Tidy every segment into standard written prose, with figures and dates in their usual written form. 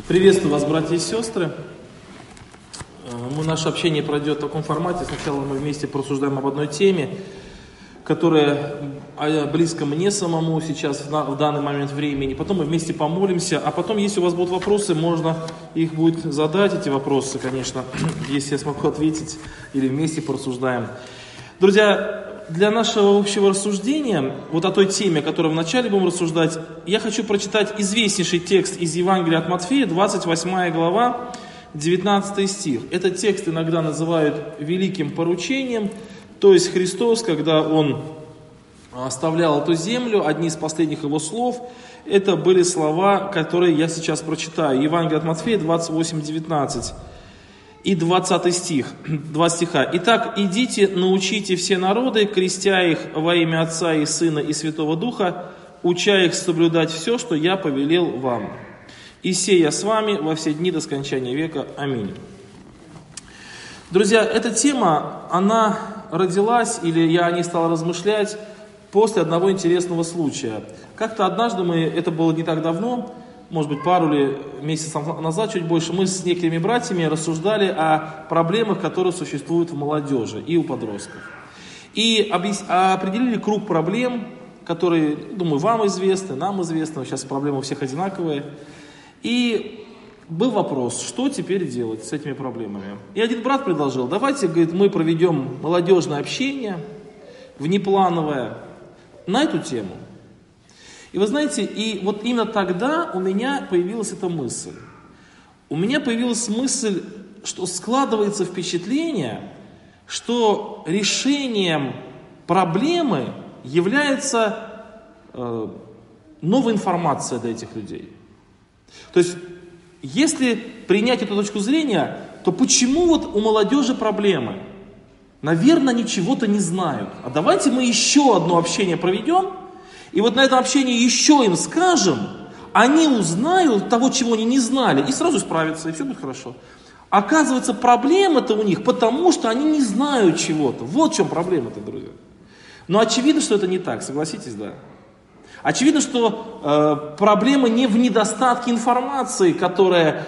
Приветствую вас, братья и сестры. Наше общение пройдет в таком формате. Сначала мы вместе порассуждаем об одной теме, которая близка мне самому сейчас, в данный момент времени. Потом мы вместе помолимся, а потом, если у вас будут вопросы, можно их будет задать, эти вопросы, конечно, если я смогу ответить, или вместе порассуждаем. Друзья, для нашего общего рассуждения, вот о той теме, о которой вначале будем рассуждать, я хочу прочитать известнейший текст из Евангелия от Матфея, 28 глава, 19 стих. Этот текст иногда называют великим поручением, то есть Христос, когда Он оставлял эту землю, одни из последних Его слов, это были слова, которые я сейчас прочитаю. Евангелие от Матфея, 28, 19. И 20 стих, 2 стиха. «Итак, идите, научите все народы, крестя их во имя Отца и Сына и Святого Духа, уча их соблюдать все, что я повелел вам. И сея с вами во все дни до скончания века. Аминь». Друзья, эта тема, она родилась, или я о ней стал размышлять после одного интересного случая. Как-то однажды это было не так давно, может быть, пару или месяцев назад, чуть больше, мы с некими братьями рассуждали о проблемах, которые существуют в молодежи и у подростков. И определили круг проблем, которые, думаю, вам известны, нам известны, сейчас проблемы у всех одинаковые. И был вопрос, что теперь делать с этими проблемами. И один брат предложил, давайте, говорит, мы проведем молодежное общение, внеплановое, на эту тему. И вы знаете, и вот именно тогда у меня появилась эта мысль. У меня появилась мысль, что складывается впечатление, что решением проблемы является новая информация для этих людей. То есть, если принять эту точку зрения, то почему вот у молодежи проблемы? Наверное, они чего-то не знают. А давайте мы еще одно общение проведем, и вот на этом общении еще им скажем, они узнают того, чего они не знали, и сразу справятся, и все будет хорошо. Оказывается, проблема-то у них, потому что они не знают чего-то. Вот в чем проблема-то, друзья. Но очевидно, что это не так, согласитесь, да? Очевидно, что проблема не в недостатке информации, которая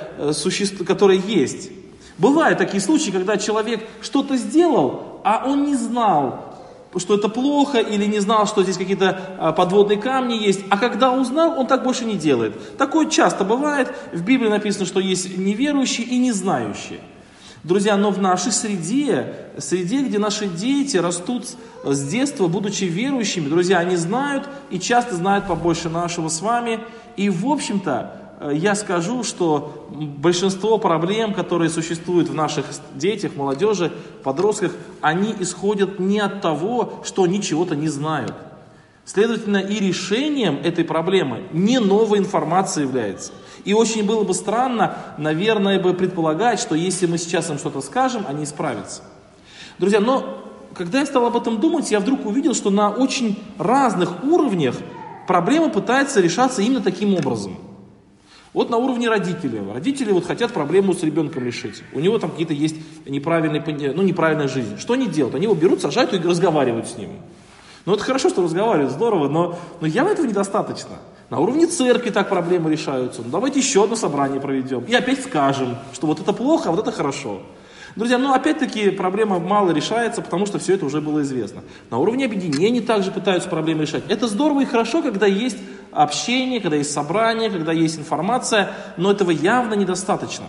есть. Бывают такие случаи, когда человек что-то сделал, а он не знал, что это плохо, или не знал, что здесь какие-то подводные камни есть, а когда узнал, он так больше не делает. Такое часто бывает. В Библии написано, что есть неверующие и незнающие. Друзья, но в нашей среде, где наши дети растут с детства, будучи верующими, друзья, они знают и часто знают побольше нашего с вами. И, в общем-то, я скажу, что большинство проблем, которые существуют в наших детях, молодежи, подростках, они исходят не от того, что они чего-то не знают. Следовательно, и решением этой проблемы не новая информация является. И очень было бы странно, наверное, предполагать, что если мы сейчас им что-то скажем, они исправятся. Друзья, но когда я стал об этом думать, я вдруг увидел, что на очень разных уровнях проблема пытается решаться именно таким образом. Вот на уровне родителей. Родители хотят проблему с ребенком решить. У него там какие-то есть неправильная жизнь. Что они делают? Они его берут, сажают и разговаривают с ним. Ну это хорошо, что разговаривают, здорово, но явно этого недостаточно. На уровне церкви так проблемы решаются. Давайте еще одно собрание проведем. И опять скажем, что вот это плохо, а вот это хорошо. Друзья, опять-таки проблема мало решается, потому что все это уже было известно. На уровне объединений также пытаются проблемы решать. Это здорово и хорошо, когда есть общение, когда есть собрание, когда есть информация, но этого явно недостаточно.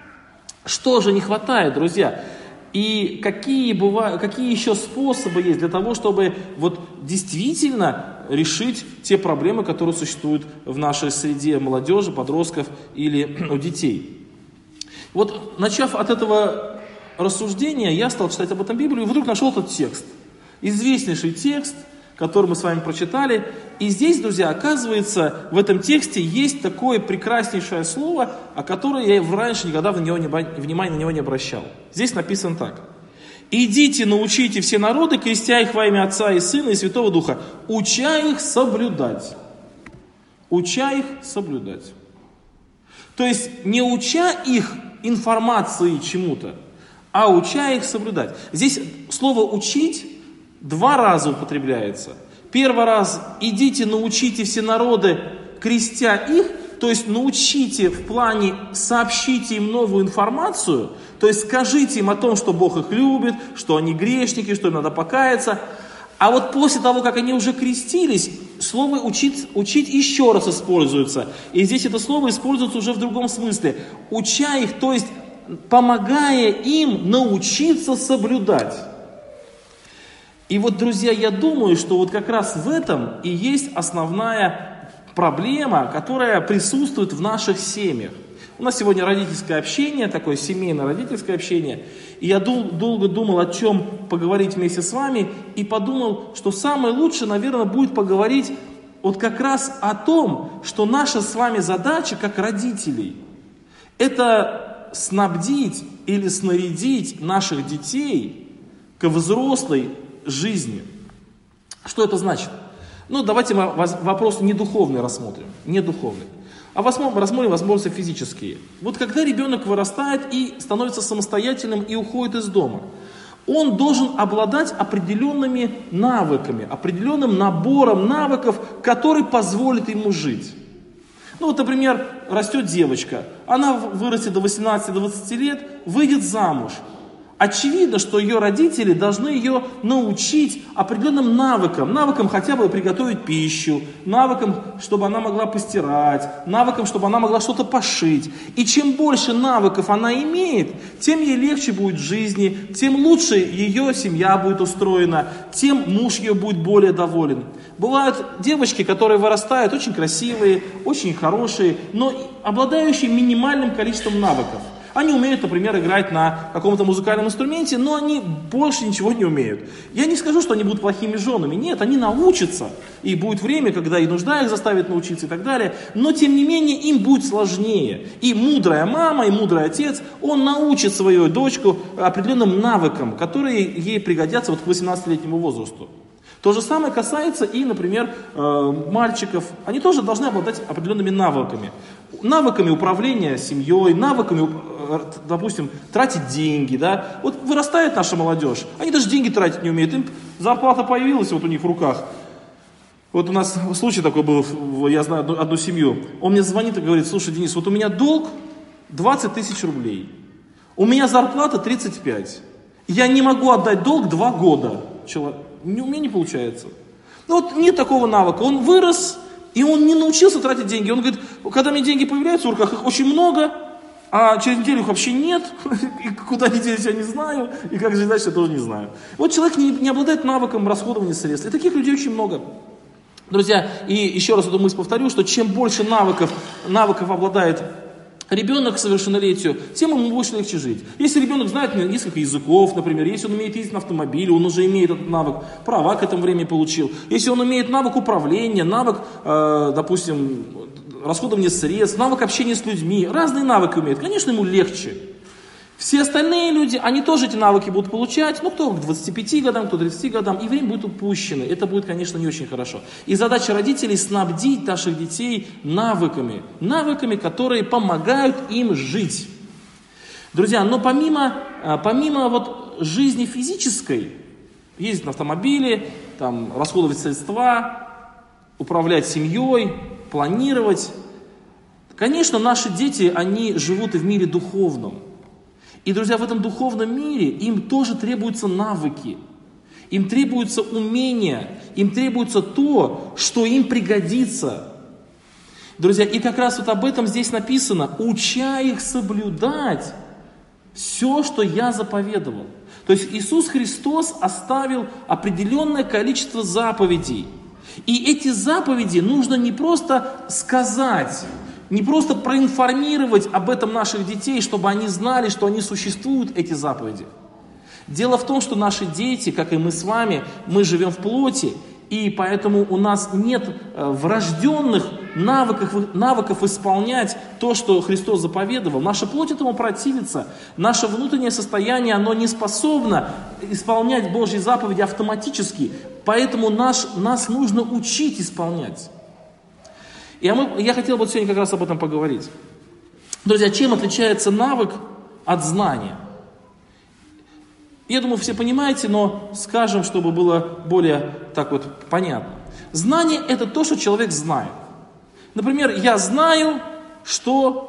Что же не хватает, друзья? И какие еще способы есть для того, чтобы действительно решить те проблемы, которые существуют в нашей среде молодежи, подростков или у детей? Начав от этого рассуждения, я стал читать об этом Библию и вдруг нашел этот текст. Известнейший текст, который мы с вами прочитали. И здесь, друзья, оказывается, в этом тексте есть такое прекраснейшее слово, о котором я раньше никогда внимания на него не обращал. Здесь написано так. «Идите, научите все народы, крестя их во имя Отца и Сына и Святого Духа, уча их соблюдать». Уча их соблюдать. То есть, не уча их информации чему-то, а уча их соблюдать. Здесь слово «учить» 2 раза употребляется. Первый раз «идите, научите все народы, крестя их». то есть научите в плане, сообщите им новую информацию, то есть скажите им о том, что Бог их любит, что они грешники, что им надо покаяться. А вот после того, как они уже крестились, слово учить еще раз используется. И здесь это слово используется уже в другом смысле. Уча их, то есть помогая им научиться соблюдать. И вот, друзья, я думаю, что вот как раз в этом и есть основная проблема, которая присутствует в наших семьях. У нас сегодня родительское общение, такое семейно-родительское общение. И я долго думал, о чем поговорить вместе с вами, и подумал, что самое лучшее, наверное, будет поговорить вот как раз о том, что наша с вами задача, как родителей, это снабдить или снарядить наших детей к взрослой жизни. Что это значит? Ну, давайте мы вопрос не духовный рассмотрим, не духовный. А рассмотрим возможности физические. Вот когда ребенок вырастает и становится самостоятельным и уходит из дома, он должен обладать определенными навыками, определенным набором навыков, который позволит ему жить. Ну вот, например, растет девочка, она вырастет до 18-20 лет, выйдет замуж. Очевидно, что ее родители должны ее научить определенным навыкам хотя бы приготовить пищу, навыкам, чтобы она могла постирать, навыкам, чтобы она могла что-то пошить. И чем больше навыков она имеет, тем ей легче будет в жизни, тем лучше ее семья будет устроена, тем муж ее будет более доволен. Бывают девочки, которые вырастают очень красивые, очень хорошие, но обладающие минимальным количеством навыков. Они умеют, например, играть на каком-то музыкальном инструменте, но они больше ничего не умеют. Я не скажу, что они будут плохими женами. Нет, они научатся. И будет время, когда и нужда их заставит научиться и так далее. Но, тем не менее, им будет сложнее. И мудрая мама, и мудрый отец, он научит свою дочку определенным навыкам, которые ей пригодятся вот к 18-летнему возрасту. То же самое касается и, например, мальчиков. Они тоже должны обладать определенными навыками. Навыками управления семьей, навыками, допустим, тратить деньги. Да? Вот вырастает наша молодежь, они даже деньги тратить не умеют. Им зарплата появилась вот у них в руках. Вот у нас случай такой был, я знаю одну семью. Он мне звонит и говорит: слушай, Денис, вот у меня долг 20 тысяч рублей. У меня зарплата 35. Я не могу отдать долг 2 года. У меня не получается. Ну вот нет такого навыка. Он вырос, и он не научился тратить деньги. Он говорит, когда мне деньги появляются в руках, их очень много, а через неделю их вообще нет. И куда они делись, я не знаю. И как жить дальше, я тоже не знаю. Вот человек не обладает навыком расходования средств. И таких людей очень много. Друзья, и еще раз эту мысль повторю, что чем больше навыков обладает ребенок к совершеннолетию, тем ему больше легче жить. Если ребенок знает несколько языков, например, если он умеет ездить на автомобиле, он уже имеет этот навык, права к этому времени получил. Если он имеет навык управления, навык, допустим, расходования средств, навык общения с людьми, разные навыки умеет, конечно, ему легче. Все остальные люди, они тоже эти навыки будут получать, ну, кто к 25 годам, кто к 30 годам, и время будет упущено. Это будет, конечно, не очень хорошо. И задача родителей снабдить наших детей навыками, которые помогают им жить. Друзья, но помимо вот жизни физической, ездить на автомобиле, там, расходовать средства, управлять семьей, планировать, конечно, наши дети, они живут и в мире духовном. И, друзья, в этом духовном мире им тоже требуются навыки, им требуются умения, им требуется то, что им пригодится. Друзья, и как раз вот об этом здесь написано: уча их соблюдать все, что я заповедовал. То есть Иисус Христос оставил определенное количество заповедей. И эти заповеди нужно не просто сказать, не просто проинформировать об этом наших детей, чтобы они знали, что они существуют, эти заповеди. Дело в том, что наши дети, как и мы с вами, мы живем в плоти, и поэтому у нас нет врожденных навыков исполнять то, что Христос заповедовал. Наша плоть этому противится, наше внутреннее состояние, оно не способно исполнять Божьи заповеди автоматически, поэтому нас нужно учить исполнять. И я хотел бы сегодня как раз об этом поговорить. Друзья, чем отличается навык от знания? Я думаю, все понимаете, но скажем, чтобы было более так вот понятно. Знание – это то, что человек знает. Например, я знаю, что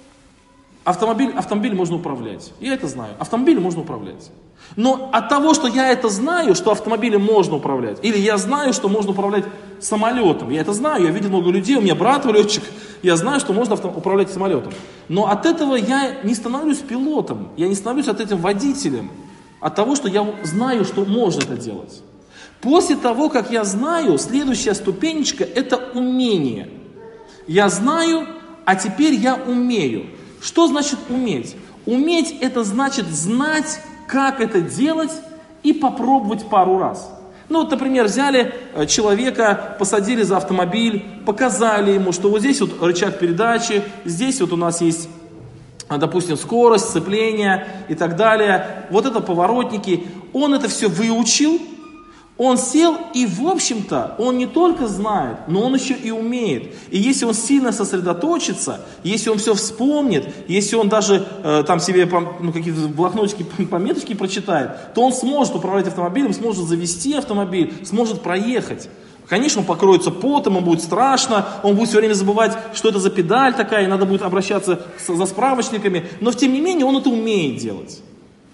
автомобиль можно управлять. Я это знаю. Автомобилем можно управлять. Но от того, что я это знаю, что автомобилем можно управлять, или я знаю, что можно управлять самолетом, я это знаю, я видел много людей, у меня брат летчик, я знаю, что можно управлять самолетом. Но от этого я не становлюсь пилотом, я не становлюсь от этим водителем, от того, что я знаю, что можно это делать. После того, как я знаю, следующая ступенечка – это умение. Я знаю, а теперь я умею. Что значит уметь? Уметь – это значит знать, как это делать и попробовать пару раз. Ну вот, например, взяли человека, посадили за автомобиль, показали ему, что вот здесь вот рычаг передачи, здесь вот у нас есть, допустим, скорость, сцепление и так далее. Вот это поворотники. Он это все выучил. Он сел и, в общем-то, он не только знает, но он еще и умеет. И если он сильно сосредоточится, если он все вспомнит, если он даже там себе какие-то блокнотики, пометочки прочитает, то он сможет управлять автомобилем, сможет завести автомобиль, сможет проехать. Конечно, он покроется потом, ему будет страшно, он будет все время забывать, что это за педаль такая, и надо будет обращаться за справочниками, но тем не менее он это умеет делать.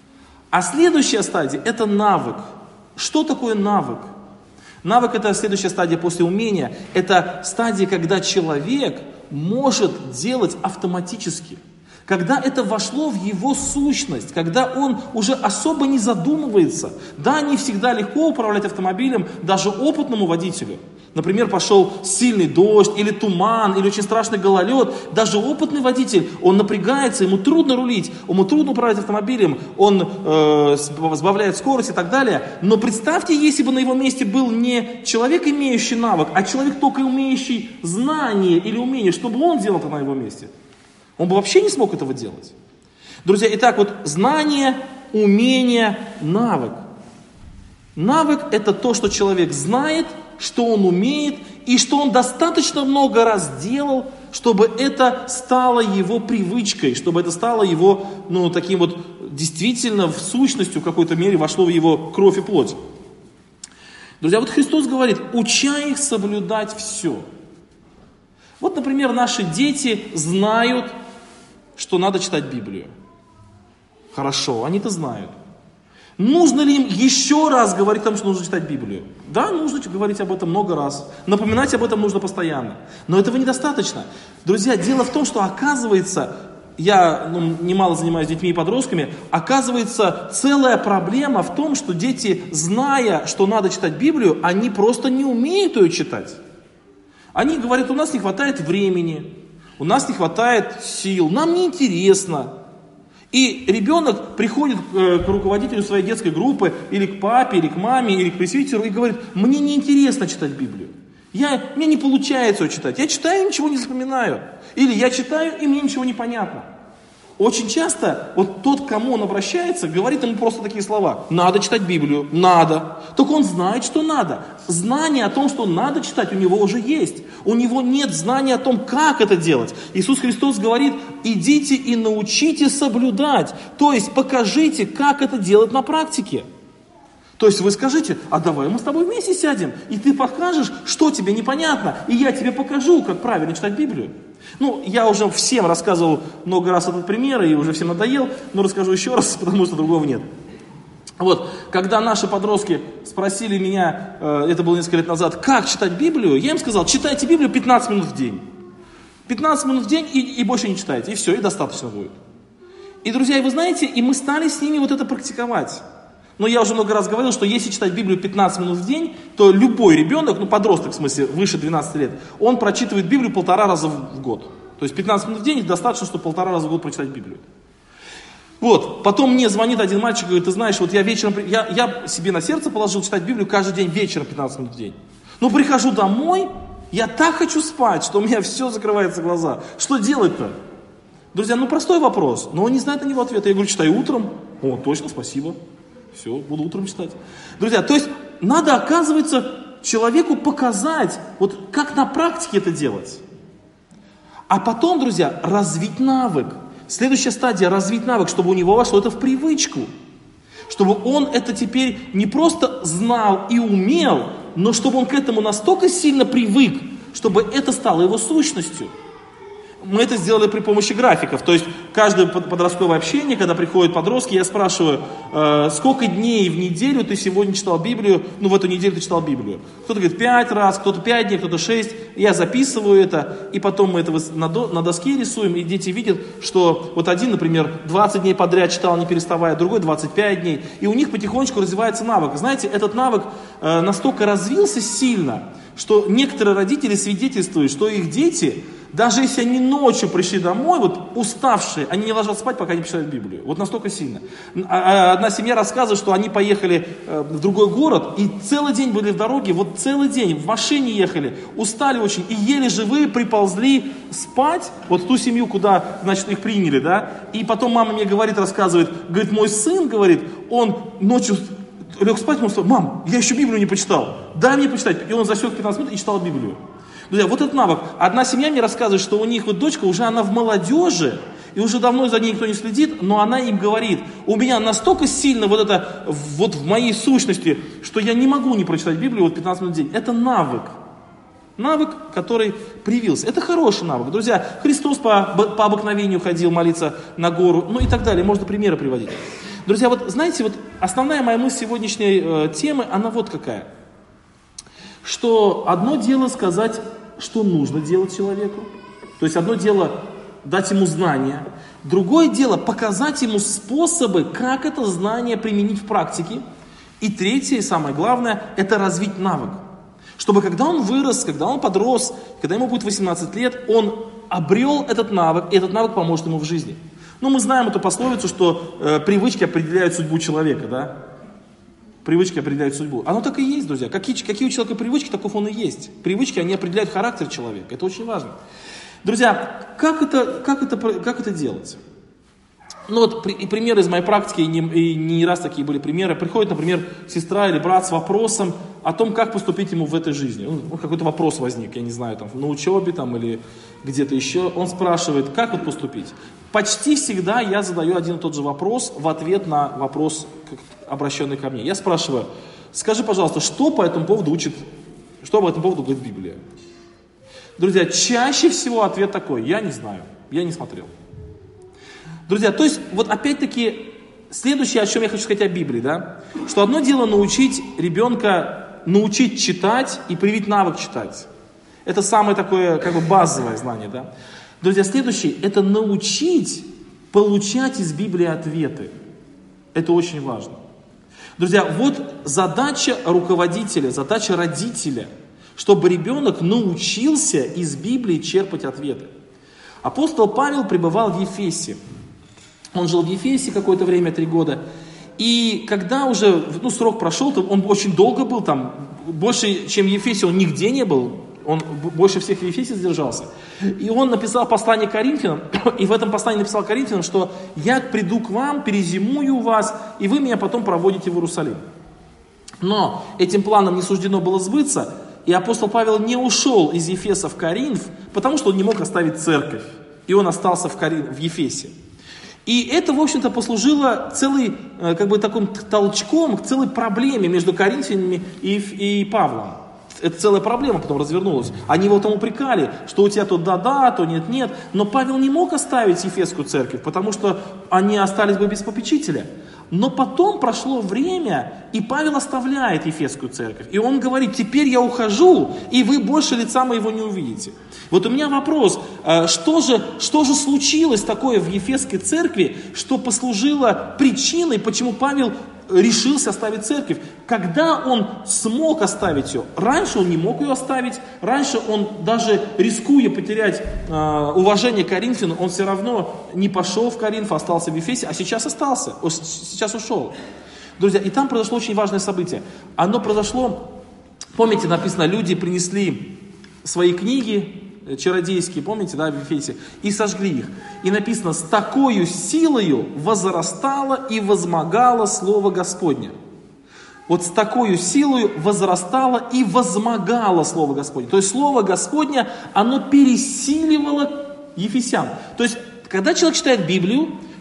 А следующая стадия – это навык. Что такое навык? Навык – это следующая стадия после умения. Это стадия, когда человек может делать автоматически. Когда это вошло в его сущность, когда он уже особо не задумывается. Да, не всегда легко управлять автомобилем даже опытному водителю. Например, пошел сильный дождь, или туман, или очень страшный гололед. Даже опытный водитель, он напрягается, ему трудно рулить, ему трудно управлять автомобилем, он сбавляет скорость и так далее. Но представьте, если бы на его месте был не человек, имеющий навык, а человек, только имеющий знание или умение, что бы он делал на его месте? Он бы вообще не смог этого делать. Друзья, итак, вот знание, умение, навык. Навык – это то, что человек знает, что он умеет, и что он достаточно много раз делал, чтобы это стало его привычкой, чтобы это стало его, таким вот, действительно, в сущностью в какой-то мере вошло в его кровь и плоть. Друзья, вот Христос говорит, уча их соблюдать все. Вот, например, наши дети знают, что надо читать Библию. Хорошо, они-то знают. Нужно ли им еще раз говорить о том, что нужно читать Библию? Да, нужно говорить об этом много раз. Напоминать об этом нужно постоянно. Но этого недостаточно. Друзья, дело в том, что оказывается, я немало занимаюсь детьми и подростками, оказывается, целая проблема в том, что дети, зная, что надо читать Библию, они просто не умеют ее читать. Они говорят, у нас не хватает времени, у нас не хватает сил, нам неинтересно. И ребенок приходит к руководителю своей детской группы, или к папе, или к маме, или к пресвитеру и говорит, мне неинтересно читать Библию. Мне не получается ее читать. Я читаю и ничего не запоминаю. Или я читаю и мне ничего не понятно. Очень часто вот тот, к кому он обращается, говорит ему просто такие слова. Надо читать Библию, надо. Только он знает, что надо. Знание о том, что надо читать, у него уже есть. У него нет знания о том, как это делать. Иисус Христос говорит, идите и научите соблюдать. То есть покажите, как это делать на практике. То есть вы скажите, а давай мы с тобой вместе сядем, и ты покажешь, что тебе непонятно, и я тебе покажу, как правильно читать Библию. Я уже всем рассказывал много раз этот пример, и уже всем надоел, но расскажу еще раз, потому что другого нет. Вот, когда наши подростки спросили меня, это было несколько лет назад, как читать Библию, я им сказал, читайте Библию 15 минут в день. 15 минут в день и больше не читайте, и все, и достаточно будет. И, друзья, вы знаете, и мы стали с ними вот это практиковать. Но я уже много раз говорил, что если читать Библию 15 минут в день, то любой ребенок, подросток в смысле, выше 12 лет, он прочитывает Библию 1,5 раза в год. То есть 15 минут в день достаточно, чтобы 1,5 раза в год прочитать Библию. Вот, потом мне звонит один мальчик и говорит, ты знаешь, вот я вечером, я себе на сердце положил читать Библию каждый день вечером 15 минут в день. Но прихожу домой, я так хочу спать, что у меня все закрывается глаза. Что делать-то? Друзья, простой вопрос, но он не знает на него ответа. Я говорю, читай утром. О, точно, спасибо. Все, буду утром читать. Друзья, то есть надо, оказывается, человеку показать, вот как на практике это делать. А потом, друзья, развить навык. Следующая стадия – развить навык, чтобы у него вошло это в привычку. Чтобы он это теперь не просто знал и умел, но чтобы он к этому настолько сильно привык, чтобы это стало его сущностью. Мы это сделали при помощи графиков. То есть каждое подростковое общение, когда приходят подростки, я спрашиваю, сколько дней в неделю ты сегодня читал Библию, в эту неделю ты читал Библию. Кто-то говорит 5 раз, кто-то 5 дней, кто-то 6. Я записываю это, и потом мы это на доске рисуем, и дети видят, что вот один, например, 20 дней подряд читал, не переставая, другой 25 дней. И у них потихонечку развивается навык. Знаете, этот навык настолько развился сильно, что некоторые родители свидетельствуют, что их дети, даже если они ночью пришли домой, вот уставшие, они не ложатся спать, пока не читают Библию. Вот настолько сильно. Одна семья рассказывает, что они поехали в другой город и целый день были в дороге, вот целый день в машине ехали, устали очень и еле живые приползли спать, вот в ту семью, куда, значит, их приняли, да. И потом мама мне говорит, рассказывает, говорит, мой сын, говорит, он ночью лег спать, он сказал, мам, я еще Библию не почитал, дай мне почитать. И он засек 15 минут и читал Библию. Друзья, вот этот навык. Одна семья мне рассказывает, что у них вот дочка уже она в молодежи, и уже давно за ней никто не следит, но она им говорит, у меня настолько сильно вот это вот в моей сущности, что я не могу не прочитать Библию вот 15 минут в день. Это навык. Навык, который привился. Это хороший навык. Друзья, Христос по обыкновению ходил молиться на гору, и так далее. Можно примеры приводить. Друзья, вот знаете, вот основная моя мысль сегодняшней темы, она вот какая. Что одно дело сказать, что нужно делать человеку. То есть одно дело дать ему знания. Другое дело показать ему способы, как это знание применить в практике. И третье, и самое главное, это развить навык. Чтобы когда он вырос, когда он подрос, когда ему будет 18 лет, он обрел этот навык, и этот навык поможет ему в жизни. Мы знаем эту пословицу, что привычки определяют судьбу человека, да? Привычки определяют судьбу. Оно так и есть, друзья. Какие у человека привычки, таков он и есть. Привычки, они определяют характер человека. Это очень важно. Друзья, как это делать? Примеры из моей практики, и не раз такие были примеры. Приходит, например, сестра или брат с вопросом о том, как поступить ему в этой жизни. Какой-то вопрос возник, я не знаю, на учебе или где-то еще. Он спрашивает, как вот поступить. Почти всегда я задаю один и тот же вопрос в ответ на вопрос, обращенный ко мне. Я спрашиваю, скажи, пожалуйста, что по этому поводу говорит Библия? Друзья, чаще всего ответ такой, я не знаю, я не смотрел. Друзья, то есть, вот опять-таки, следующее, о чем я хочу сказать о Библии, да, что одно дело научить ребенка, научить читать и привить навык читать. Это самое такое, базовое знание, да. Друзья, следующее, это научить получать из Библии ответы. Это очень важно. Друзья, вот задача руководителя, задача родителя, чтобы ребенок научился из Библии черпать ответы. Апостол Павел пребывал в Ефесе. Он жил в Ефесе какое-то время, 3 года. И когда уже срок прошел, он очень долго был там, больше, чем в Ефесе, он нигде не был. Он больше всех в Ефесе задержался. И он написал послание Коринфянам, и в этом послании написал Коринфянам, что «Я приду к вам, перезимую у вас, и вы меня потом проводите в Иерусалим». Но этим планом не суждено было сбыться, и апостол Павел не ушел из Ефеса в Коринф, потому что он не мог оставить церковь, и он остался в Ефесе. И это, в общем-то, послужило таким толчком к целой проблеме между коринфянами и Павлом. Это целая проблема потом развернулась. Они его там упрекали, что у тебя то да-да, то нет-нет. Но Павел не мог оставить Ефесскую церковь, потому что они остались бы без попечителя. Но потом прошло время, и Павел оставляет Ефесскую церковь. И он говорит, теперь я ухожу, и вы больше лица моего не увидите. Вот у меня вопрос, что же случилось такое в Ефесской церкви, что послужило причиной, почему Павел решился оставить церковь? Когда он смог оставить ее? Раньше он не мог ее оставить, раньше он даже рискуя потерять уважение к Коринфянам, он все равно не пошел в Коринф, остался в Ефесе, а сейчас остался, сейчас ушел. Друзья, и там произошло очень важное событие. Оно произошло, помните, написано, люди принесли свои книги чародейские, помните, да, в Ефесе, и сожгли их. И написано, с такою силою возрастало и возмогало Слово Господне. Вот с такою силою возрастало и возмогало Слово Господне. То есть Слово Господне, оно пересиливало ефесян. То есть, когда человек читает Библию,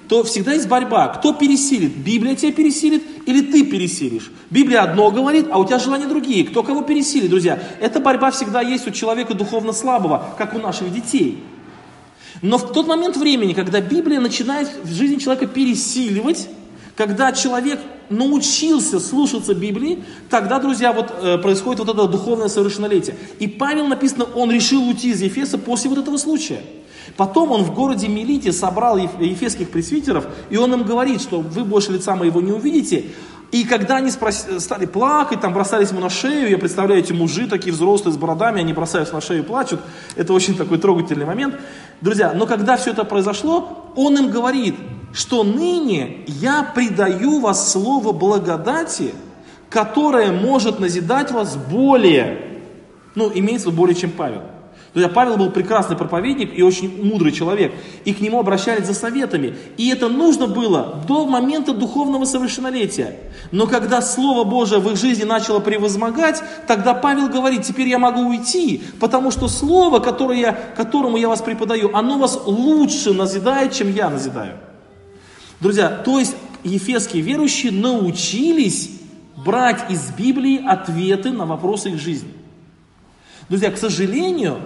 то всегда есть борьба. Кто пересилит? Библия тебя пересилит или ты пересилишь? Библия одно говорит, а у тебя желания другие. Кто кого пересилит, друзья? Эта борьба всегда есть у человека духовно слабого, как у наших детей. Но в тот момент времени, когда Библия начинает в жизни человека пересиливать, когда человек научился слушаться Библии, тогда, друзья, происходит вот это духовное совершеннолетие. И Павел, написано, он решил уйти из Ефеса после вот этого случая. Потом он в городе Милите собрал ефесских пресвитеров, и он им говорит, что вы больше лица моего не увидите. И когда они стали плакать, там бросались ему на шею, я представляю, эти мужи такие взрослые с бородами, они бросаются на шею и плачут. Это очень такой трогательный момент. Друзья, но когда все это произошло, он им говорит, что ныне я предаю вас слово благодати, которое может назидать вас более. Имеется в виду более, чем Павел. Друзья, Павел был прекрасный проповедник и очень мудрый человек. И к нему обращались за советами. И это нужно было до момента духовного совершеннолетия. Но когда Слово Божие в их жизни начало превозмогать, тогда Павел говорит, теперь я могу уйти, потому что Слово, которому я вас преподаю, оно вас лучше назидает, чем я назидаю. Друзья, то есть ефесские верующие научились брать из Библии ответы на вопросы их жизни. Друзья, к сожалению,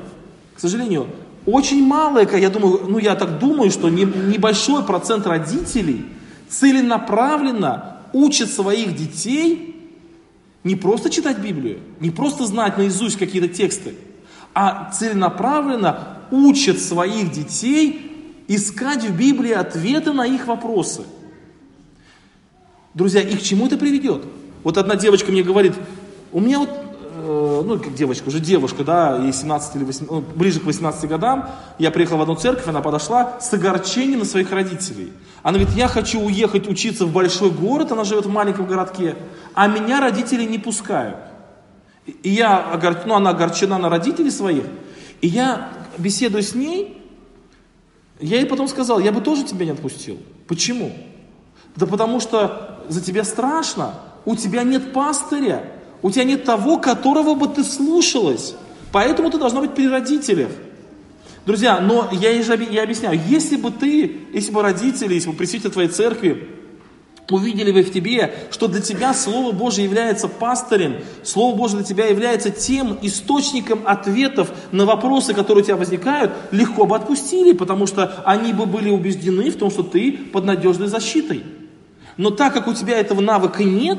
очень малое, я так думаю, что небольшой процент родителей целенаправленно учат своих детей не просто читать Библию, не просто знать наизусть какие-то тексты, а целенаправленно учат своих детей искать в Библии ответы на их вопросы. Друзья, и к чему это приведет? Вот одна девочка мне говорит, у меня как девочка, уже девушка, ей 17 или 18, ближе к 18 годам, я приехал в одну церковь, она подошла с огорчением на своих родителей. Она говорит, я хочу уехать учиться в большой город, она живет в маленьком городке, а меня родители не пускают. И она огорчена на родителей своих, и я беседую с ней, я ей потом сказал, я бы тоже тебя не отпустил. Почему? Да потому что за тебя страшно, у тебя нет пастыря, у тебя нет того, которого бы ты слушалась. Поэтому ты должна быть при родителях. Друзья, но я объясняю, если бы родители, если бы пресвитер твоей церкви увидели бы в тебе, что для тебя Слово Божие является пастырем, Слово Божие для тебя является тем источником ответов на вопросы, которые у тебя возникают, легко бы отпустили, потому что они бы были убеждены в том, что ты под надежной защитой. Но так как у тебя этого навыка нет,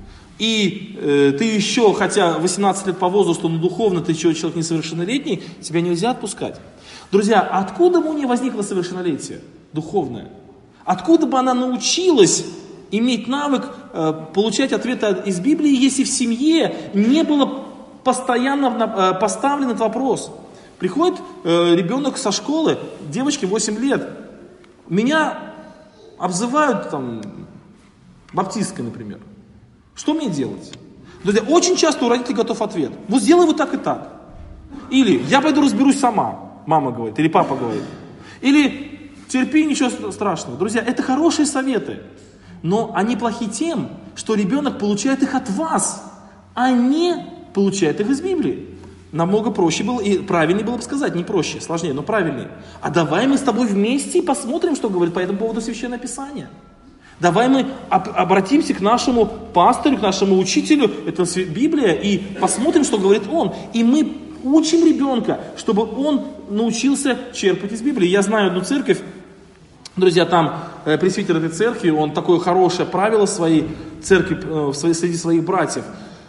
и ты еще, хотя 18 лет по возрасту, но духовно ты еще человек несовершеннолетний, тебя нельзя отпускать. Друзья, откуда бы у нее возникло совершеннолетие духовное? Откуда бы она научилась иметь навык получать ответы из Библии, если в семье не было постоянно поставлен этот вопрос? Приходит ребенок со школы, девочке 8 лет, меня обзывают баптисткой, например. Что мне делать? Друзья, очень часто у родителей готов ответ. Вот сделай вот так и так. Или я пойду разберусь сама, мама говорит, или папа говорит. Или терпи, ничего страшного. Друзья, это хорошие советы. Но они плохи тем, что ребенок получает их от вас, а не получает их из Библии. Намного проще было, и правильнее было бы сказать, не проще, сложнее, но правильнее. А давай мы с тобой вместе и посмотрим, что говорит по этому поводу Священное Писание. Давай мы обратимся к нашему пастырю, к нашему учителю, это Библия, и посмотрим, что говорит он. И мы учим ребенка, чтобы он научился черпать из Библии. Я знаю одну церковь, друзья, там пресвитер этой церкви, он такое хорошее правило своей церкви, среди своих братьев.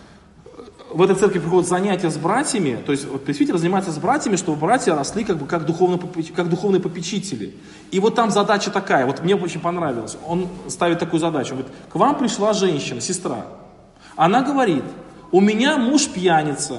В этой церкви приходят занятия с братьями, то есть пресвитер занимается с братьями, чтобы братья росли как духовные попечители. И вот там задача такая, вот мне очень понравилось, он ставит такую задачу, он говорит, к вам пришла женщина, сестра, она говорит, у меня муж пьяница,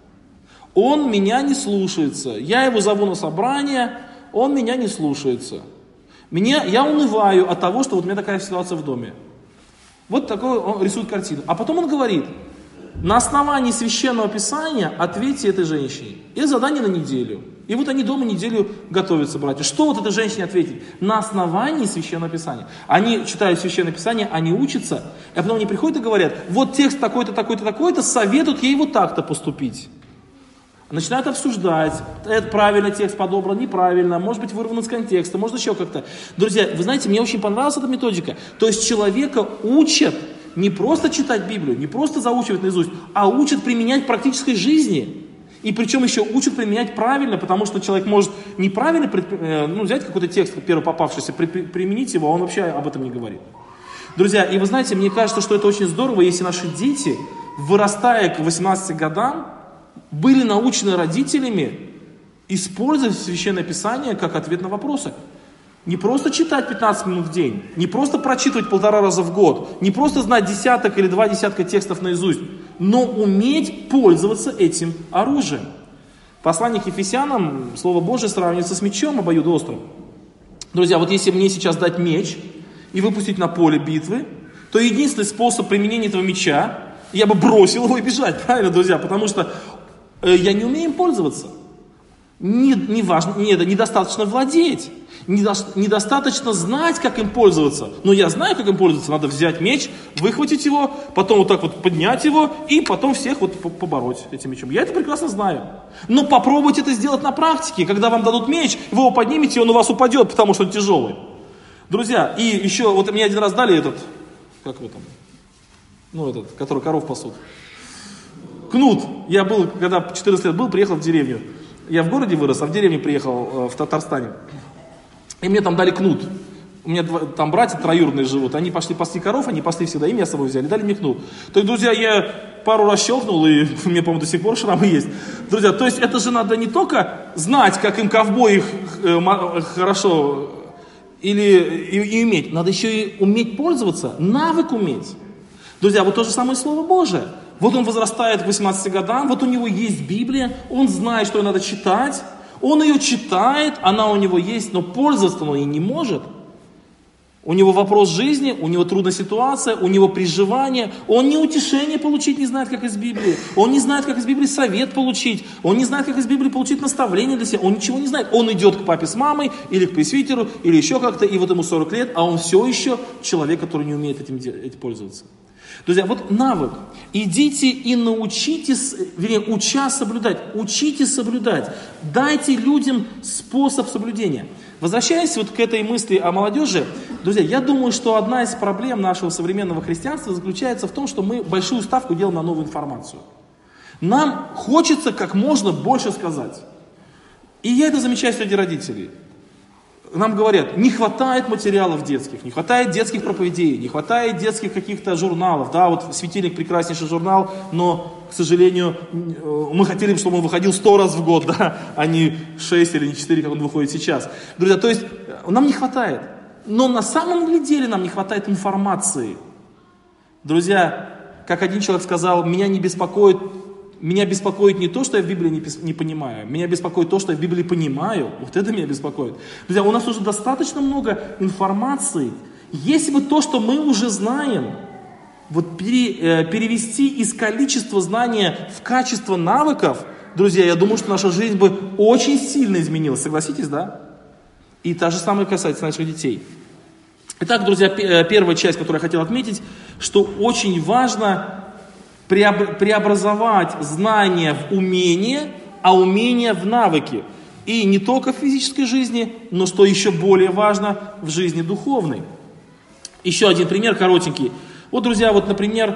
он меня не слушается, я его зову на собрание, он меня не слушается, я унываю от того, что вот у меня такая ситуация в доме. Вот такой он рисует картину. А потом он говорит, на основании Священного Писания ответьте этой женщине. И задание на неделю. И вот они дома неделю готовятся, братья. Что вот этой женщине ответить? На основании Священного Писания. Они читают Священное Писание, они учатся, а потом они приходят и говорят, вот текст такой-то, такой-то, такой-то, советуют ей вот так-то поступить. начинают обсуждать, это правильно текст подобран, неправильно, может быть вырван из контекста, может еще как-то. Друзья, вы знаете, мне очень понравилась эта методика. То есть человека учат не просто читать Библию, не просто заучивать наизусть, а учат применять в практической жизни. И причем еще учат применять правильно, потому что человек может неправильно взять какой-то текст, первый попавшийся, применить его, а он вообще об этом не говорит. Друзья, и вы знаете, мне кажется, что это очень здорово, если наши дети, вырастая к 18 годам, были научены родителями использовать Священное Писание как ответ на вопросы. Не просто читать 15 минут в день, не просто прочитывать 1,5 раза в год, не просто знать десяток или 2 десятка текстов наизусть, но уметь пользоваться этим оружием. Послание к Ефесянам, Слово Божие сравнивается с мечом обоюдоострым. Друзья, вот если мне сейчас дать меч и выпустить на поле битвы, то единственный способ применения этого меча, я бы бросил его и бежать, правильно, друзья? Потому что я не умею им пользоваться. Недостаточно владеть. Недостаточно знать, как им пользоваться. Но я знаю, как им пользоваться. Надо взять меч, выхватить его, потом вот так вот поднять его и потом всех вот побороть этим мечом. Я это прекрасно знаю. Но попробуйте это сделать на практике. Когда вам дадут меч, вы его поднимете, и он у вас упадет, потому что он тяжелый. Друзья, и еще, вот мне один раз дали этот, который коров пасут. Кнут. Я был, когда 14 лет был, приехал в деревню. Я в городе вырос, а в деревне приехал в Татарстане. И мне там дали кнут. У меня там братья троюродные живут. Они пошли пасти коров, они пасли всегда, и меня с собой взяли, дали мне кнут. То есть, друзья, я пару раз щелкнул, и у меня, по-моему, до сих пор шрамы есть. Друзья, то есть это же надо не только знать, как им ковбои хорошо, и уметь. Надо еще и уметь пользоваться, навык уметь. Друзья, вот то же самое Слово Божие. Вот он возрастает к 18 годам, вот у него есть Библия, он знает, что ее надо читать, он ее читает, она у него есть, но пользоваться он ей не может. У него вопрос жизни, у него трудная ситуация, у него приживание, он не утешение получить не знает, как из Библии, он не знает, как из Библии совет получить, он не знает, как из Библии получить наставление для себя, он ничего не знает. Он идет к папе с мамой, или к пресвитеру, или еще как-то, и вот ему 40 лет, а он все еще человек, который не умеет этим пользоваться. Друзья, вот навык. Идите и научитесь, уча соблюдать. Учите соблюдать. Дайте людям способ соблюдения. Возвращаясь вот к этой мысли о молодежи, друзья, я думаю, что одна из проблем нашего современного христианства заключается в том, что мы большую ставку делаем на новую информацию. Нам хочется как можно больше сказать. И я это замечаю среди родителей. Нам говорят, не хватает материалов детских, не хватает детских проповедей, не хватает детских каких-то журналов. Да, вот «Светильник» прекраснейший журнал, но, к сожалению, мы хотели, чтобы он выходил 100 раз в год, да, а не 6 или не 4, как он выходит сейчас. Друзья, то есть нам не хватает. Но на самом деле нам не хватает информации. Друзья, как один человек сказал, меня беспокоит не то, что я в Библии не понимаю. Меня беспокоит то, что я в Библии понимаю. Вот это меня беспокоит. Друзья, у нас уже достаточно много информации. Если бы то, что мы уже знаем, вот перевести из количества знания в качество навыков, друзья, я думаю, что наша жизнь бы очень сильно изменилась. Согласитесь, да? И та же самая касается наших детей. Итак, друзья, первая часть, которую я хотел отметить, что очень важно преобразовать знания в умения, а умения в навыки. И не только в физической жизни, но, что еще более важно, в жизни духовной. Еще один пример коротенький. Вот, друзья, вот, например,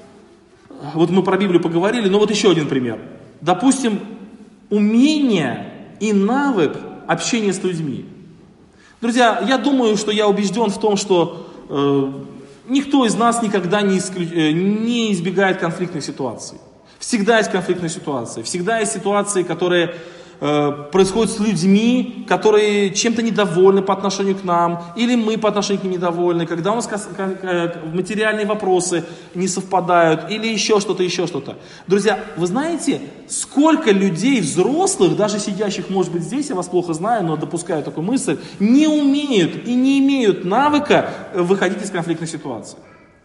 вот мы про Библию поговорили, но вот еще один пример. Допустим, умение и навык общения с людьми. Друзья, я думаю, что я убежден в том, что никто из нас никогда не избегает конфликтных ситуаций. Всегда есть конфликтные ситуации. Всегда есть ситуации, которые происходят с людьми, которые чем-то недовольны по отношению к нам, или мы по отношению к ним недовольны, когда у нас материальные вопросы не совпадают, или еще что-то. Друзья, вы знаете, сколько людей взрослых, даже сидящих, может быть, здесь, я вас плохо знаю, но допускаю такую мысль, не умеют и не имеют навыка выходить из конфликтной ситуации.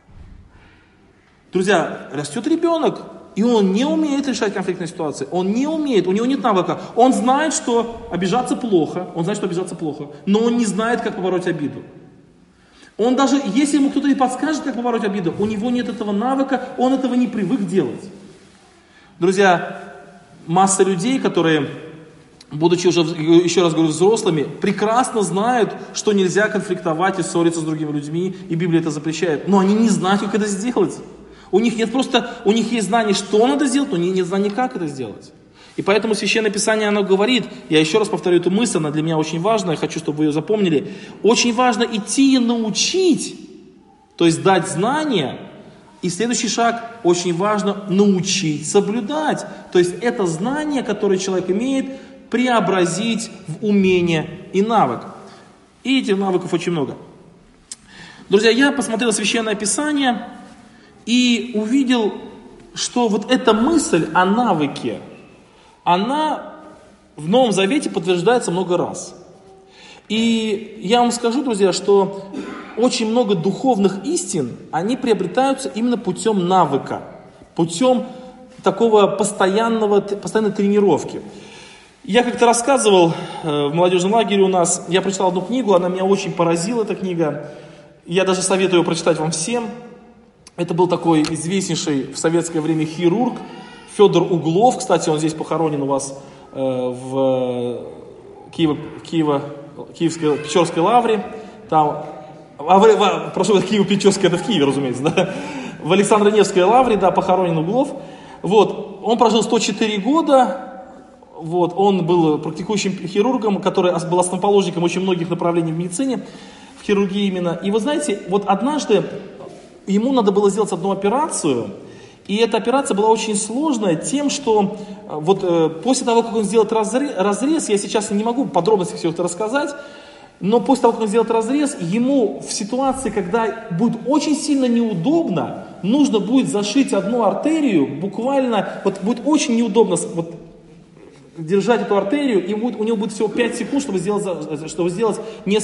Друзья, растет ребенок, и он не умеет решать конфликтные ситуации. Он не умеет, у него нет навыка. Он знает, что обижаться плохо, но он не знает, как побороть обиду. Он даже, если ему кто-то и подскажет, как побороть обиду, у него нет этого навыка, он этого не привык делать. Друзья, масса людей, которые, будучи уже, еще раз говорю, взрослыми, прекрасно знают, что нельзя конфликтовать и ссориться с другими людьми, и Библия это запрещает. Но они не знают, как это сделать. У них есть знание, что надо сделать, но нет знания, как это сделать. И поэтому Священное Писание, оно говорит, я еще раз повторю эту мысль, она для меня очень важна, я хочу, чтобы вы ее запомнили. Очень важно идти и научить, то есть дать знания. И следующий шаг, очень важно научить соблюдать. То есть это знание, которое человек имеет, преобразить в умение и навык. И этих навыков очень много. Друзья, я посмотрел Священное Писание и увидел, что вот эта мысль о навыке, она в Новом Завете подтверждается много раз. И я вам скажу, друзья, что очень много духовных истин, они приобретаются именно путем навыка, путем такого постоянной тренировки. Я как-то рассказывал в молодежном лагере у нас, я прочитал одну книгу, она меня очень поразила, эта книга. Я даже советую ее прочитать вам всем. Это был такой известнейший в советское время хирург Федор Углов. Кстати, он здесь похоронен у вас в Киевской Печорской лавре. Там, прошу, Киево-Печорская, это в Киеве, разумеется, да? В Александро-Невской лавре, да, похоронен Углов. Вот, он прожил 104 года. Вот, он был практикующим хирургом, который был основоположником очень многих направлений в медицине, в хирургии именно. И вы знаете, вот однажды ему надо было сделать одну операцию, и эта операция была очень сложная тем, что вот после того, как он сделает разрез, я сейчас не могу в подробностях все это рассказать, но после того, как он сделает разрез, ему в ситуации, когда будет очень сильно неудобно, нужно будет зашить одну артерию, буквально, вот будет очень неудобно вот, держать эту артерию, и у него будет всего 5 секунд, чтобы сделать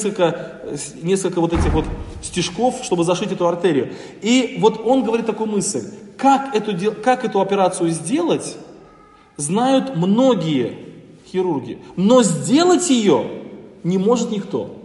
несколько вот этих вот стежков, чтобы зашить эту артерию. И вот он говорит такую мысль, как эту операцию сделать, знают многие хирурги, но сделать ее не может никто.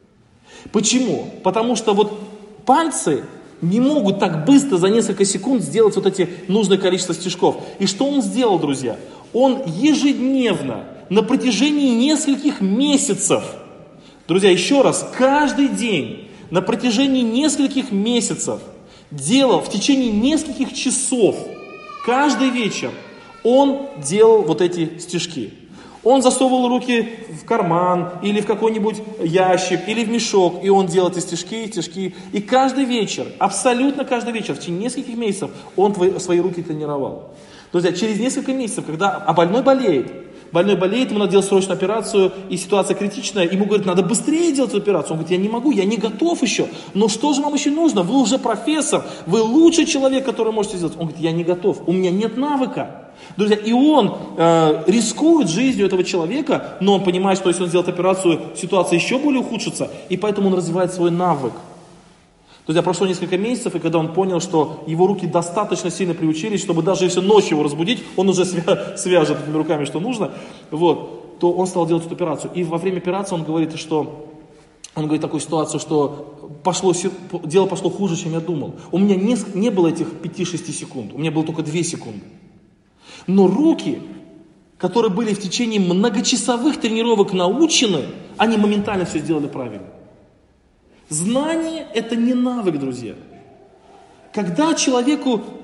Почему? Потому что вот пальцы не могут так быстро за несколько секунд сделать вот эти нужное количество стежков. И что он сделал, друзья? Он ежедневно, на протяжении нескольких месяцев, друзья, еще раз, каждый день, на протяжении нескольких месяцев, делал в течение нескольких часов, каждый вечер, он делал вот эти стежки. Он засовывал руки в карман, или в какой-нибудь ящик, или в мешок, и он делал эти стежки. И каждый вечер, абсолютно каждый вечер, в течение нескольких месяцев, он свои руки тренировал. Друзья, через несколько месяцев, когда больной болеет, ему надо делать срочную операцию, и ситуация критичная, ему говорят, надо быстрее делать эту операцию. Он говорит, я не могу, я не готов еще. Но что же вам еще нужно? Вы уже профессор, вы лучший человек, который можете сделать. Он говорит, я не готов, у меня нет навыка. Друзья, и он рискует жизнью этого человека, но он понимает, что если он сделает операцию, ситуация еще более ухудшится, и поэтому он развивает свой навык. Друзья, прошло несколько месяцев, и когда он понял, что его руки достаточно сильно приучились, чтобы даже если ночью его разбудить, он уже свяжет этими руками, что нужно, вот, то он стал делать эту операцию. И во время операции он говорит такую ситуацию, что дело пошло хуже, чем я думал. У меня не было этих 5-6 секунд, у меня было только 2 секунды. Но руки, которые были в течение многочасовых тренировок научены, они моментально все сделали правильно. Знание – это не навык, друзья. Когда человек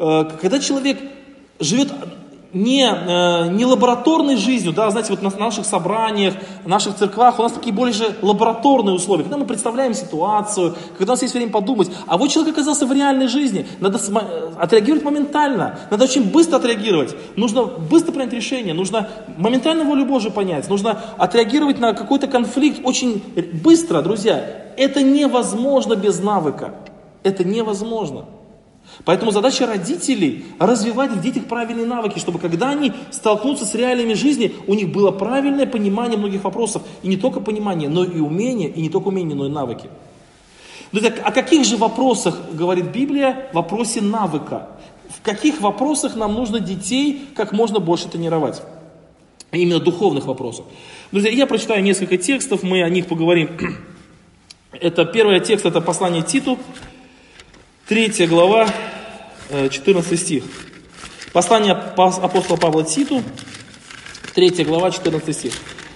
живет не лабораторной жизнью, да, знаете, вот на наших собраниях, в наших церквах у нас такие больше лабораторные условия, когда мы представляем ситуацию, когда у нас есть время подумать, а вот человек оказался в реальной жизни, надо отреагировать моментально, надо очень быстро отреагировать, нужно быстро принять решение, нужно моментально волю Божию понять, нужно отреагировать на какой-то конфликт очень быстро, друзья. Это невозможно без навыка, это невозможно. Поэтому задача родителей развивать в детях правильные навыки, чтобы когда они столкнутся с реалиями жизни, у них было правильное понимание многих вопросов. И не только понимание, но и умение, и не только умение, но и навыки. Друзья, о каких же вопросах говорит Библия? В вопросе навыка. В каких вопросах нам нужно детей как можно больше тренировать? Именно духовных вопросов. Друзья, я прочитаю несколько текстов, мы о них поговорим. Это первый текст, это послание Титу. 3 глава, 14 стих. Послание апостола Павла Титу, 3 глава, 14 стих.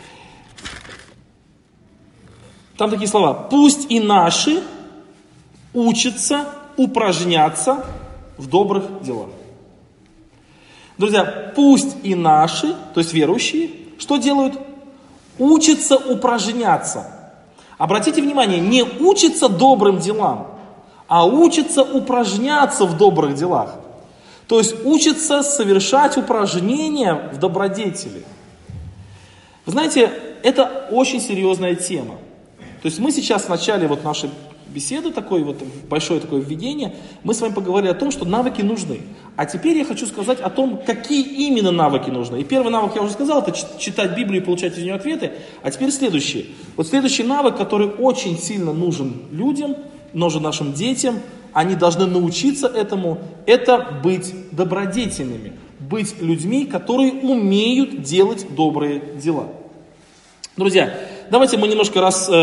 Там такие слова. «Пусть и наши учатся упражняться в добрых делах». Друзья, пусть и наши, то есть верующие, что делают? Учатся упражняться. Обратите внимание, не учатся добрым делам, а учатся упражняться в добрых делах. То есть учатся совершать упражнения в добродетели. Вы знаете, это очень серьезная тема. То есть мы сейчас в начале вот нашей беседы, большое такое введение, мы с вами поговорили о том, что навыки нужны. А теперь я хочу сказать о том, какие именно навыки нужны. И первый навык, я уже сказал, это читать Библию и получать из нее ответы. А теперь следующий. Вот следующий навык, который очень сильно нужен людям, нужен нашим детям, они должны научиться этому, это быть добродетельными. Быть людьми, которые умеют делать добрые дела. Друзья, давайте мы немножко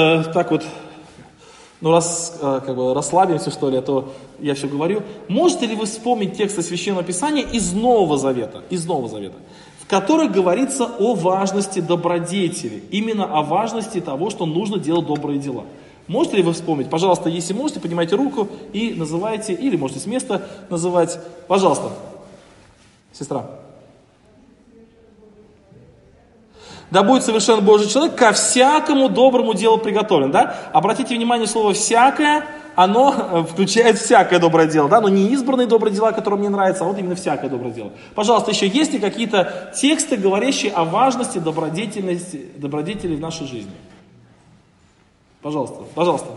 расслабимся, что ли, а то я все говорю. Можете ли вы вспомнить тексты Священного Писания из Нового Завета, в которых говорится о важности добродетели, именно о важности того, что нужно делать добрые дела? Можете ли вы вспомнить? Пожалуйста, если можете, поднимайте руку и называйте, или можете с места называть. Пожалуйста, сестра. Да будет совершен Божий человек, ко всякому доброму делу приготовлен. Да? Обратите внимание, слово «всякое», оно включает всякое доброе дело. Да? Но не избранные добрые дела, которые мне нравятся, а вот именно всякое доброе дело. Пожалуйста, еще есть ли какие-то тексты, говорящие о важности добродетелей в нашей жизни? Пожалуйста, пожалуйста.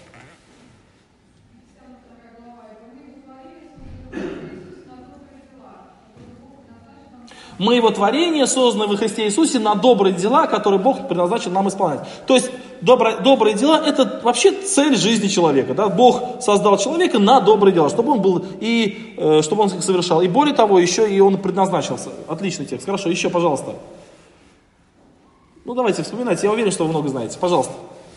Мы Его творение, созданное во Христе Иисусе, на добрые дела, которые Бог предназначил нам исполнять. То есть добрые дела – это вообще цель жизни человека. Да? Бог создал человека на добрые дела, чтобы он был и чтобы он их совершал. И более того, еще и он предназначился. Отличный текст. Хорошо, еще, пожалуйста. Ну давайте вспоминайте, я уверен, что вы много знаете. Пожалуйста.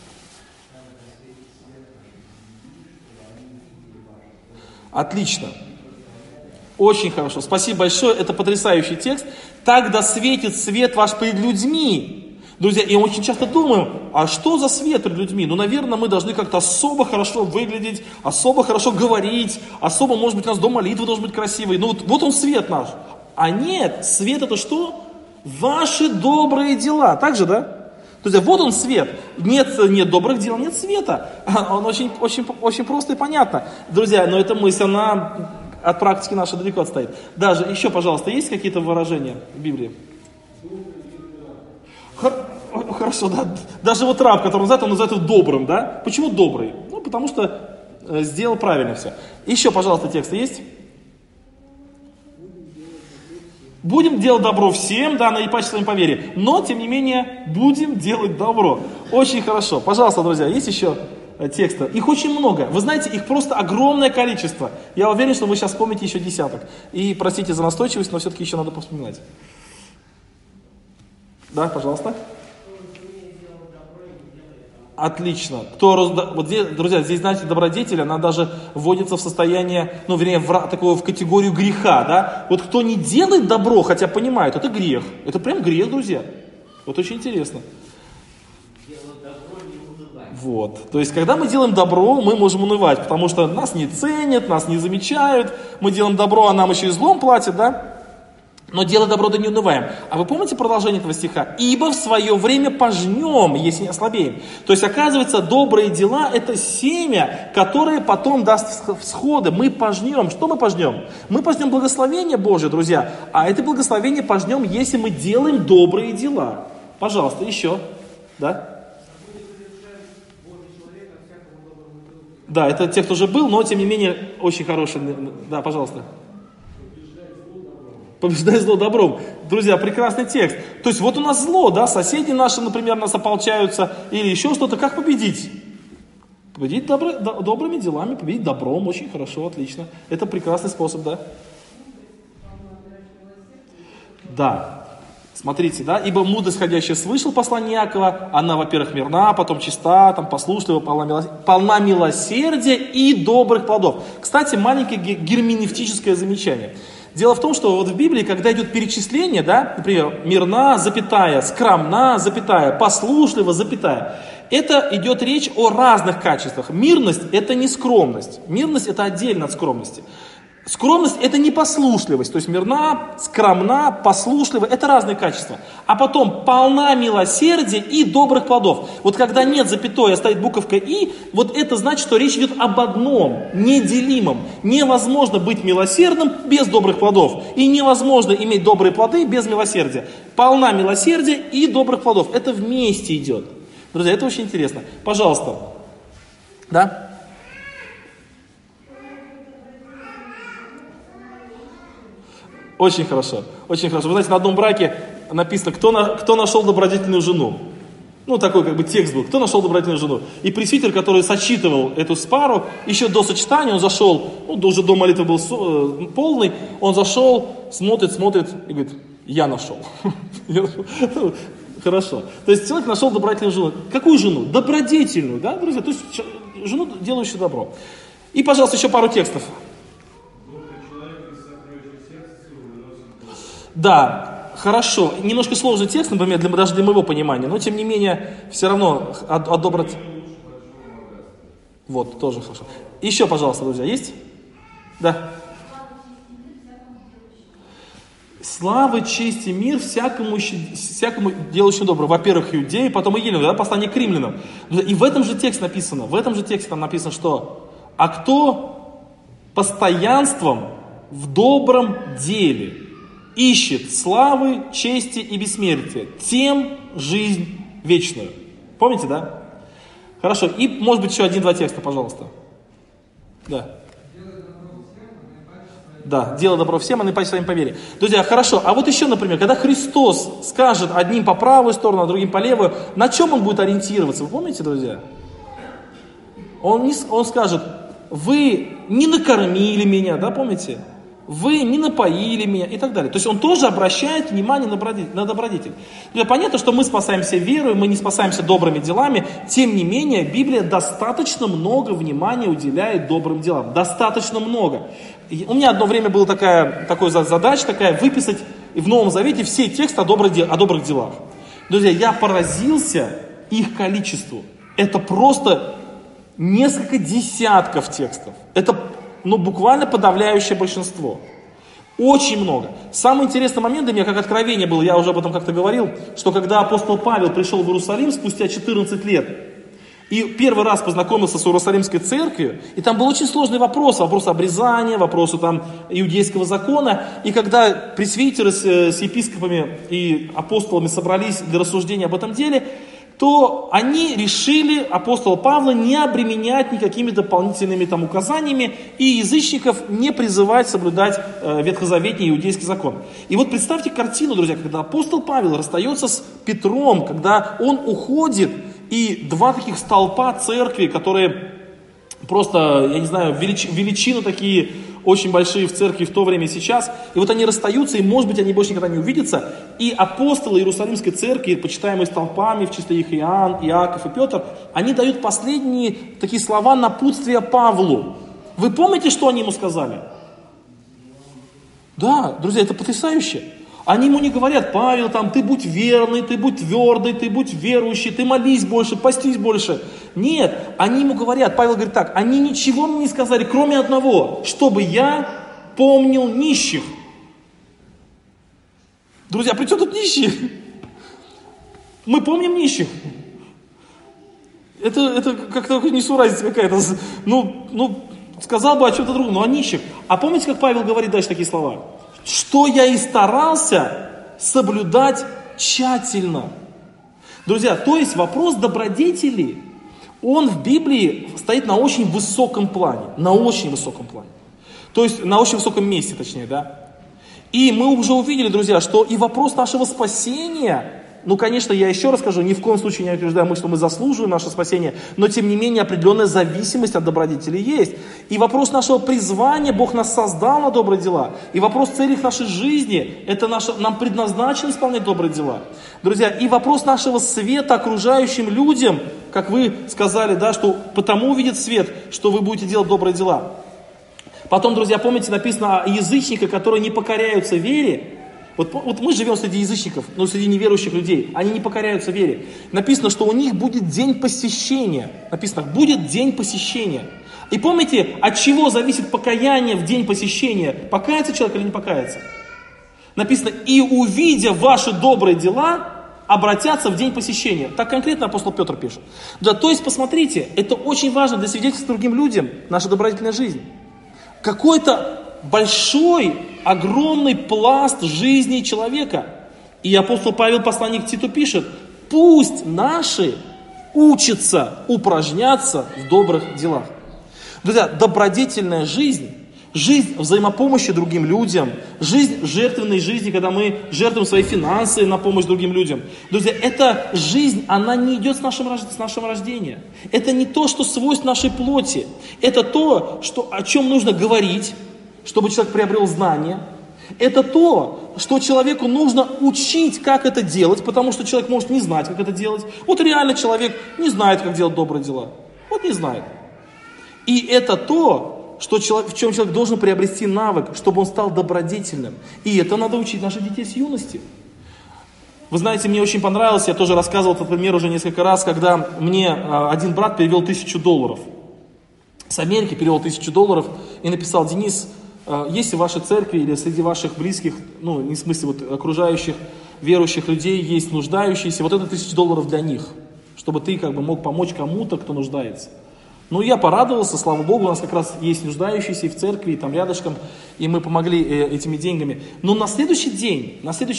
Отлично. Очень хорошо. Спасибо большое. Это потрясающий текст. Так да светит свет ваш перед людьми. Друзья, и очень часто думаем, а что за свет перед людьми? Ну, наверное, мы должны как-то особо хорошо выглядеть, особо хорошо говорить, особо, может быть, у нас дом молитвы должен быть красивый. Ну, вот он свет наш. А нет, свет это что? Ваши добрые дела. Так же, да? Друзья, вот он свет. Нет добрых дел, нет света. Он очень просто и понятно. Друзья, но эта мысль, она от практики нашей далеко отстоит. Даже еще, пожалуйста, есть какие-то выражения в Библии? Хорошо, да. Даже вот раб, который называет, он называет его добрым, да? Почему добрый? Ну, потому что сделал правильно все. Еще, пожалуйста, тексты есть? Будем делать добро всем, да, наипаче своим по вере. Но, тем не менее, будем делать добро. Очень хорошо. Пожалуйста, друзья, есть еще текста? Их очень много. Вы знаете, их просто огромное количество. Я уверен, что вы сейчас вспомните еще десяток. И простите за настойчивость, но все-таки еще надо повспоминать. Да, пожалуйста. Отлично. Вот здесь, друзья, здесь, знаете, добродетель, она даже вводится в состояние, в категорию греха, да. Вот кто не делает добро, хотя понимает, это грех. Это прям грех, друзья. Вот очень интересно. Вот. То есть, когда мы делаем добро, мы можем унывать, потому что нас не ценят, нас не замечают. Мы делаем добро, а нам еще и злом платят, да. Но делая добро, да не унываем. А вы помните продолжение этого стиха? «Ибо в свое время пожнем, если не ослабеем». То есть, оказывается, добрые дела – это семя, которое потом даст всходы. Мы пожнем. Что мы пожнем? Мы пожнем благословение Божие, друзья. А это благословение пожнем, если мы делаем добрые дела. Пожалуйста, еще. Да? Да, это те, кто уже был, но, тем не менее, очень хороший. Да, пожалуйста. Побеждай зло добром. Друзья, прекрасный текст. То есть вот у нас зло, да, соседи наши, например, нас ополчаются, или еще что-то. Как победить? Победить добрыми делами, победить добром. Очень хорошо, отлично. Это прекрасный способ, да? Да. Смотрите, да, ибо мудрость, исходящая свыше послания Иакова, она, во-первых, мирна, потом чиста, послушлива, полна милосердия и добрых плодов. Кстати, маленькое герменевтическое замечание. Дело в том, что вот в Библии, когда идет перечисление, да, например, мирна, запятая, скромна, запятая, послушлива, запятая, это идет речь о разных качествах. Мирность – это не скромность. Мирность – это отдельно от скромности. Скромность – это непослушливость, то есть мирна, скромна, послушлива – это разные качества. А потом полна милосердия и добрых плодов. Вот когда нет запятой, а стоит буковка «и», вот это значит, что речь идет об одном, неделимом. Невозможно быть милосердным без добрых плодов. И невозможно иметь добрые плоды без милосердия. Полна милосердия и добрых плодов. Это вместе идет. Друзья, это очень интересно. Пожалуйста. Да? Очень хорошо, очень хорошо. Вы знаете, на одном браке написано, кто нашел добродетельную жену. Ну, такой как бы текст был, кто нашел добродетельную жену. И пресвитер, который сочитывал эту пару, еще до сочетания он зашел, уже до молитвы был полный, он зашел, смотрит и говорит, я нашел. Хорошо. То есть человек нашел добродетельную жену. Какую жену? Добродетельную, да, друзья? То есть жену, делающую добро. И, пожалуйста, еще пару текстов. Да, хорошо. Немножко сложный текст, например, даже для моего понимания, но тем не менее, все равно о доброте. Вот, тоже хорошо. Еще, пожалуйста, друзья, есть? Да. Слава, честь и мир всякому делающему добро. Во-первых, иудеи, потом и еленам, да, послание к римлянам. И в этом же тексте там написано, что «А кто постоянством в добром деле ищет славы, чести и бессмертия, тем жизнь вечную». Помните, да? Хорошо. И, может быть, еще 1-2 текста, пожалуйста. Да. Да, дело добро всем, а наипаче своим по вере. Друзья, хорошо. А вот еще, например, когда Христос скажет одним по правую сторону, а другим по левую, на чем он будет ориентироваться? Вы помните, друзья? Он скажет, вы не накормили меня, да, помните? Вы не напоили меня и так далее. То есть он тоже обращает внимание на добродетель. Понятно, что мы спасаемся верой, мы не спасаемся добрыми делами. Тем не менее, Библия достаточно много внимания уделяет добрым делам. Достаточно много. И у меня одно время была такая задача выписать в Новом Завете все тексты о добрых делах. Друзья, я поразился их количеству. Это просто несколько десятков текстов. Это буквально подавляющее большинство. Очень много. Самый интересный момент для меня, как откровение было, я уже об этом как-то говорил, что когда апостол Павел пришел в Иерусалим спустя 14 лет, и первый раз познакомился с Иерусалимской церковью, и там был очень сложный вопрос обрезания, вопросы иудейского закона, и когда пресвитеры с епископами и апостолами собрались для рассуждения об этом деле, то они решили апостола Павла не обременять никакими дополнительными указаниями и язычников не призывать соблюдать ветхозаветний иудейский закон. И вот представьте картину, друзья, когда апостол Павел расстается с Петром, когда он уходит, и два таких столпа церкви, которые просто, я не знаю, величины такие очень большие в церкви в то время и сейчас. И вот они расстаются, и, может быть, они больше никогда не увидятся. И апостолы Иерусалимской церкви, почитаемые столпами, в числе их Иоанн, Иаков и Петр, они дают последние такие слова напутствия Павлу. Вы помните, что они ему сказали? Да, друзья, это потрясающе. Они ему не говорят, Павел, ты будь верный, ты будь твердый, ты будь верующий, ты молись больше, постись больше. Нет, они ему говорят, Павел говорит так, они ничего мне не сказали, кроме одного, чтобы я помнил нищих. Друзья, при чем тут нищие? Мы помним нищих. Это как-то несуразица какая-то. Сказал бы о чем-то другом, но о нищих. А помните, как Павел говорит дальше такие слова? Что я и старался соблюдать тщательно. Друзья, то есть вопрос добродетели, он в Библии стоит на очень высоком плане. На очень высоком плане. То есть на очень высоком месте, точнее, да. И мы уже увидели, друзья, что и вопрос нашего спасения, конечно, я еще раз скажу, ни в коем случае не утверждаю, что мы заслуживаем наше спасение, но тем не менее определенная зависимость от добродетели есть. И вопрос нашего призвания, Бог нас создал на добрые дела. И вопрос целей нашей жизни, это нам предназначено исполнять добрые дела. Друзья, и вопрос нашего света окружающим людям, как вы сказали, да, что потому увидит свет, что вы будете делать добрые дела. Потом, друзья, помните, написано о язычниках, которые не покоряются вере. Вот мы живем среди язычников, но среди неверующих людей. Они не покоряются вере. Написано, что у них будет день посещения. Написано, будет день посещения. И помните, от чего зависит покаяние в день посещения? Покаяться человек или не покаяться? Написано, и увидя ваши добрые дела, обратятся в день посещения. Так конкретно апостол Петр пишет. Да, то есть, посмотрите, это очень важно для свидетельства другим людям, наша добродетельная жизнь. Какой-то большой, огромный пласт жизни человека. И апостол Павел, посланник Титу, пишет, пусть наши учатся упражняться в добрых делах. Друзья, добродетельная жизнь, жизнь взаимопомощи другим людям, жизнь жертвенной жизни, когда мы жертвуем свои финансы на помощь другим людям. Друзья, эта жизнь, она не идет с нашего рождения. Это не то, что свойство нашей плоти. Это то, о чем нужно говорить, чтобы человек приобрел знания. Это то, что человеку нужно учить, как это делать, потому что человек может не знать, как это делать. Вот реально человек не знает, как делать добрые дела. Вот не знает. И это то, в чем человек должен приобрести навык, чтобы он стал добродетельным. И это надо учить наших детей с юности. Вы знаете, мне очень понравилось, я тоже рассказывал этот пример уже несколько раз, когда мне один брат перевел $1000. С Америки перевел $1000 и написал: Денис, если в вашей церкви или среди ваших близких, ну, не в смысле вот окружающих верующих людей есть нуждающиеся, вот это $1000 для них, чтобы ты как бы мог помочь кому-то, кто нуждается. Ну, я порадовался, слава Богу, у нас как раз есть нуждающиеся и в церкви, и там рядышком, и мы помогли этими деньгами. Но на следующий день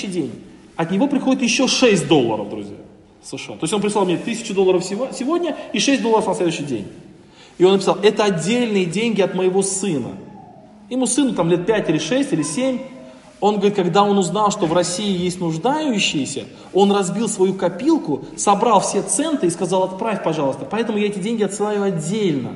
от него приходит еще $6, друзья, США. То есть он прислал мне $1000 сегодня и $6 на следующий день. И он написал: это отдельные деньги от моего сына. Ему сыну там лет 5 или 6 или 7. Он говорит, когда он узнал, что в России есть нуждающиеся, он разбил свою копилку, собрал все центы и сказал: отправь, пожалуйста. Поэтому я эти деньги отсылаю отдельно.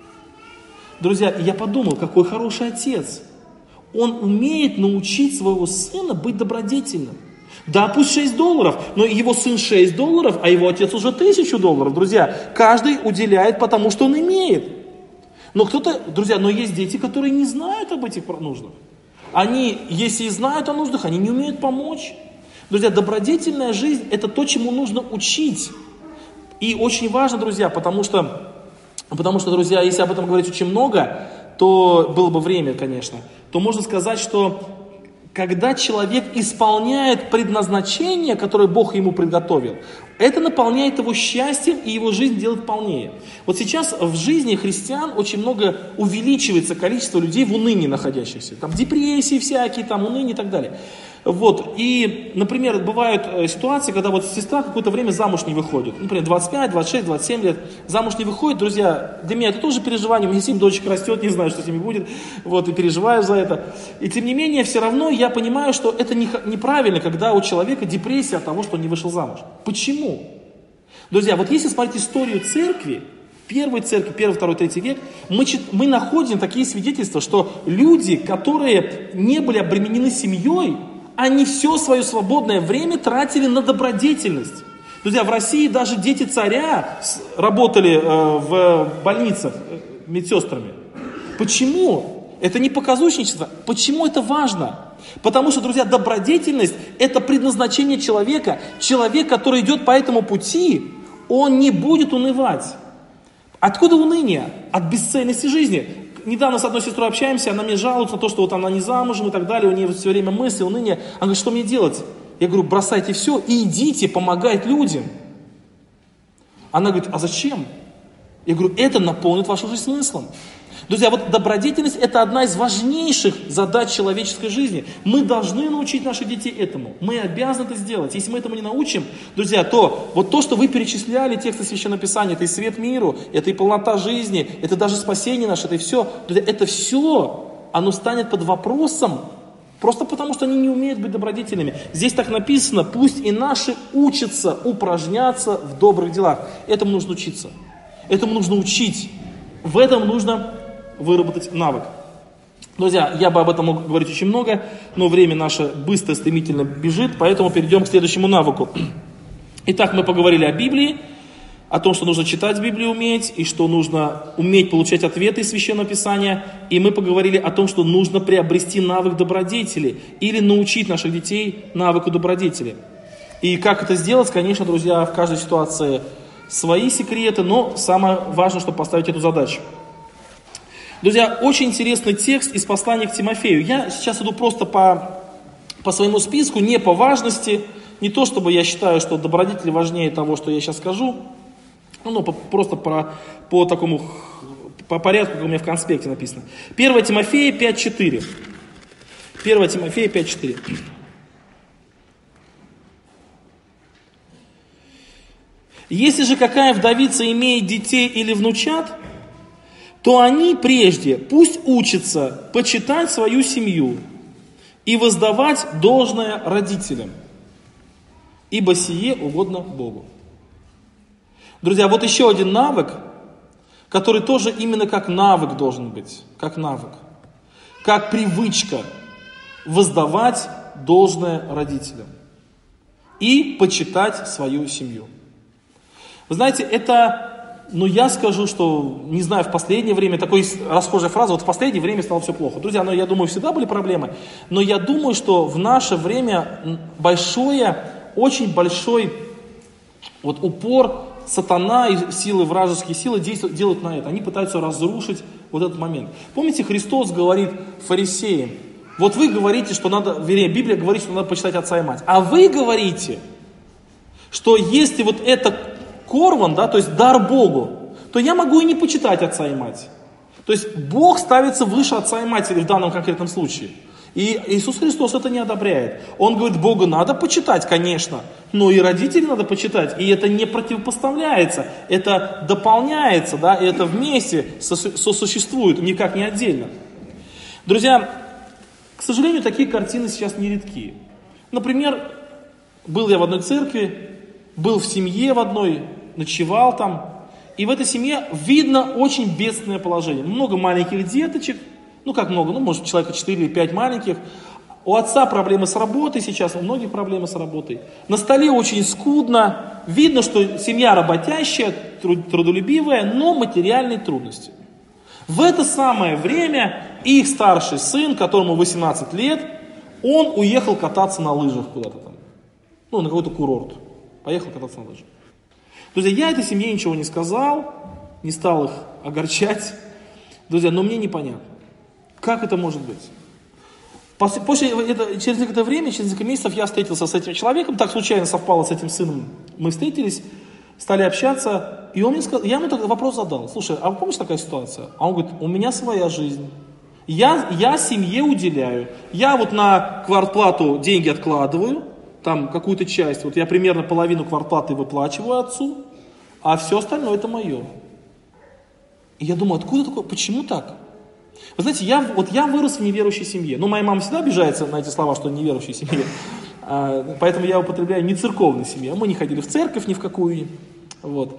Друзья, я подумал, какой хороший отец. Он умеет научить своего сына быть добродетельным. Да, пусть $6, но его сын $6, а его отец уже $1000. Друзья, каждый уделяет потому, что он имеет. Но друзья, есть дети, которые не знают об этих нуждах. Они, если и знают о нуждах, они не умеют помочь. Друзья, добродетельная жизнь – это то, чему нужно учить. И очень важно, друзья, потому что, друзья, если об этом говорить очень много, то было бы время, конечно, то можно сказать, что когда человек исполняет предназначение, которое Бог ему приготовил, это наполняет его счастьем, и его жизнь делает полнее. Вот сейчас в жизни христиан очень много увеличивается количество людей в унынии находящихся. Там депрессии всякие, там уныние и так далее. Вот. И, например, бывают ситуации, когда вот сестра какое-то время замуж не выходит. Например, 25, 26, 27 лет замуж не выходит. Друзья, для меня это тоже переживание. У меня 7 дочек растет, не знаю, что с ними будет. Вот, и переживаю за это. И тем не менее, все равно я понимаю, что это неправильно, когда у человека депрессия от того, что он не вышел замуж. Почему? Друзья, вот если смотреть историю церкви, первой церкви, 1, 2, 3 век, мы находим такие свидетельства, что люди, которые не были обременены семьей, они все свое свободное время тратили на добродетельность. Друзья, в России даже дети царя работали в больницах медсестрами. Почему? Это не показушничество. Почему это важно? Потому что, друзья, добродетельность – это предназначение человека. Человек, который идет по этому пути, он не будет унывать. Откуда уныние? От бесцельности жизни. Недавно с одной сестрой общаемся, она мне жалуется на то, что вот она не замужем и так далее, у нее все время мысли, уныние. Она говорит, что мне делать? Я говорю, бросайте все и идите помогать людям. Она говорит, а зачем? Я говорю, это наполнит вашу жизнь смыслом. Друзья, вот добродетельность – это одна из важнейших задач человеческой жизни. Мы должны научить наших детей этому. Мы обязаны это сделать. Если мы этому не научим, друзья, то вот то, что вы перечисляли, тексты Священного Писания, это и свет миру, это и полнота жизни, это даже спасение наше, это и все. Друзья, это все, оно станет под вопросом, просто потому, что они не умеют быть добродетельными. Здесь так написано, пусть и наши учатся упражняться в добрых делах. Этому нужно учиться. Этому нужно учить. В этом нужно выработать навык. Друзья, я бы об этом мог говорить очень много, но время наше быстро, стремительно бежит, поэтому перейдем к следующему навыку. Итак, мы поговорили о Библии, о том, что нужно читать Библию уметь, и что нужно уметь получать ответы из Священного Писания. И мы поговорили о том, что нужно приобрести навык добродетели или научить наших детей навыку добродетели. И как это сделать, конечно, друзья, в каждой ситуации свои секреты, но самое важное, чтобы поставить эту задачу. Друзья, очень интересный текст из послания к Тимофею. Я сейчас иду просто по своему списку, не по важности, не то чтобы я считаю, что добродетель важнее того, что я сейчас скажу, просто по такому, по порядку, как у меня в конспекте написано. 1 Тимофея 5:4. 1 Тимофея 5:4. Если же какая вдовица имеет детей или внучат, то они прежде пусть учатся почитать свою семью и воздавать должное родителям, ибо сие угодно Богу. Друзья, вот еще один навык, который тоже именно как навык должен быть, как навык, как привычка воздавать должное родителям и почитать свою семью. Вы знаете, я скажу, что, не знаю, в последнее время, такой расхожая фраза, вот в последнее время стало все плохо. Друзья, я думаю, всегда были проблемы, но я думаю, что в наше время очень большой упор сатана и силы, вражеские силы делают на это. Они пытаются разрушить вот этот момент. Помните, Христос говорит фарисеям, вот вы говорите, что Библия говорит, что надо почитать отца и мать, а вы говорите, что если вот это корван, то есть дар Богу, то я могу и не почитать отца и мать. То есть Бог ставится выше отца и матери в данном конкретном случае. И Иисус Христос это не одобряет. Он говорит, Бога надо почитать, конечно, но и родителей надо почитать. И это не противопоставляется, это дополняется, и это вместе сосуществует, никак не отдельно. Друзья, к сожалению, такие картины сейчас нередки. Например, был я в одной церкви, был в семье в одной, ночевал там, и в этой семье видно очень бедственное положение. Много маленьких деточек, может человека 4 или 5 маленьких. У отца проблемы с работой сейчас, у многих проблемы с работой. На столе очень скудно, видно, что семья работящая, трудолюбивая, но материальные трудности. В это самое время их старший сын, которому 18 лет, он уехал кататься на лыжах куда-то там, на какой-то курорт. Поехал кататься на лыжах. Друзья, я этой семье ничего не сказал, не стал их огорчать. Друзья, но мне непонятно, как это может быть. Через некоторое время, через несколько месяцев я встретился с этим человеком, так случайно совпало с этим сыном. Мы встретились, стали общаться, и он мне сказал, я ему тогда вопрос задал. Слушай, а помнишь такая ситуация? А он говорит, у меня своя жизнь. Я семье уделяю. Я на квартплату деньги откладываю, там какую-то часть, я примерно половину квартплаты выплачиваю отцу, а все остальное это мое. И я думаю, откуда такое, почему так? Вы знаете, я вырос в неверующей семье. Моя мама всегда обижается на эти слова, что неверующей семье. Поэтому я употребляю не церковной семье. Мы не ходили в церковь ни в какую. Но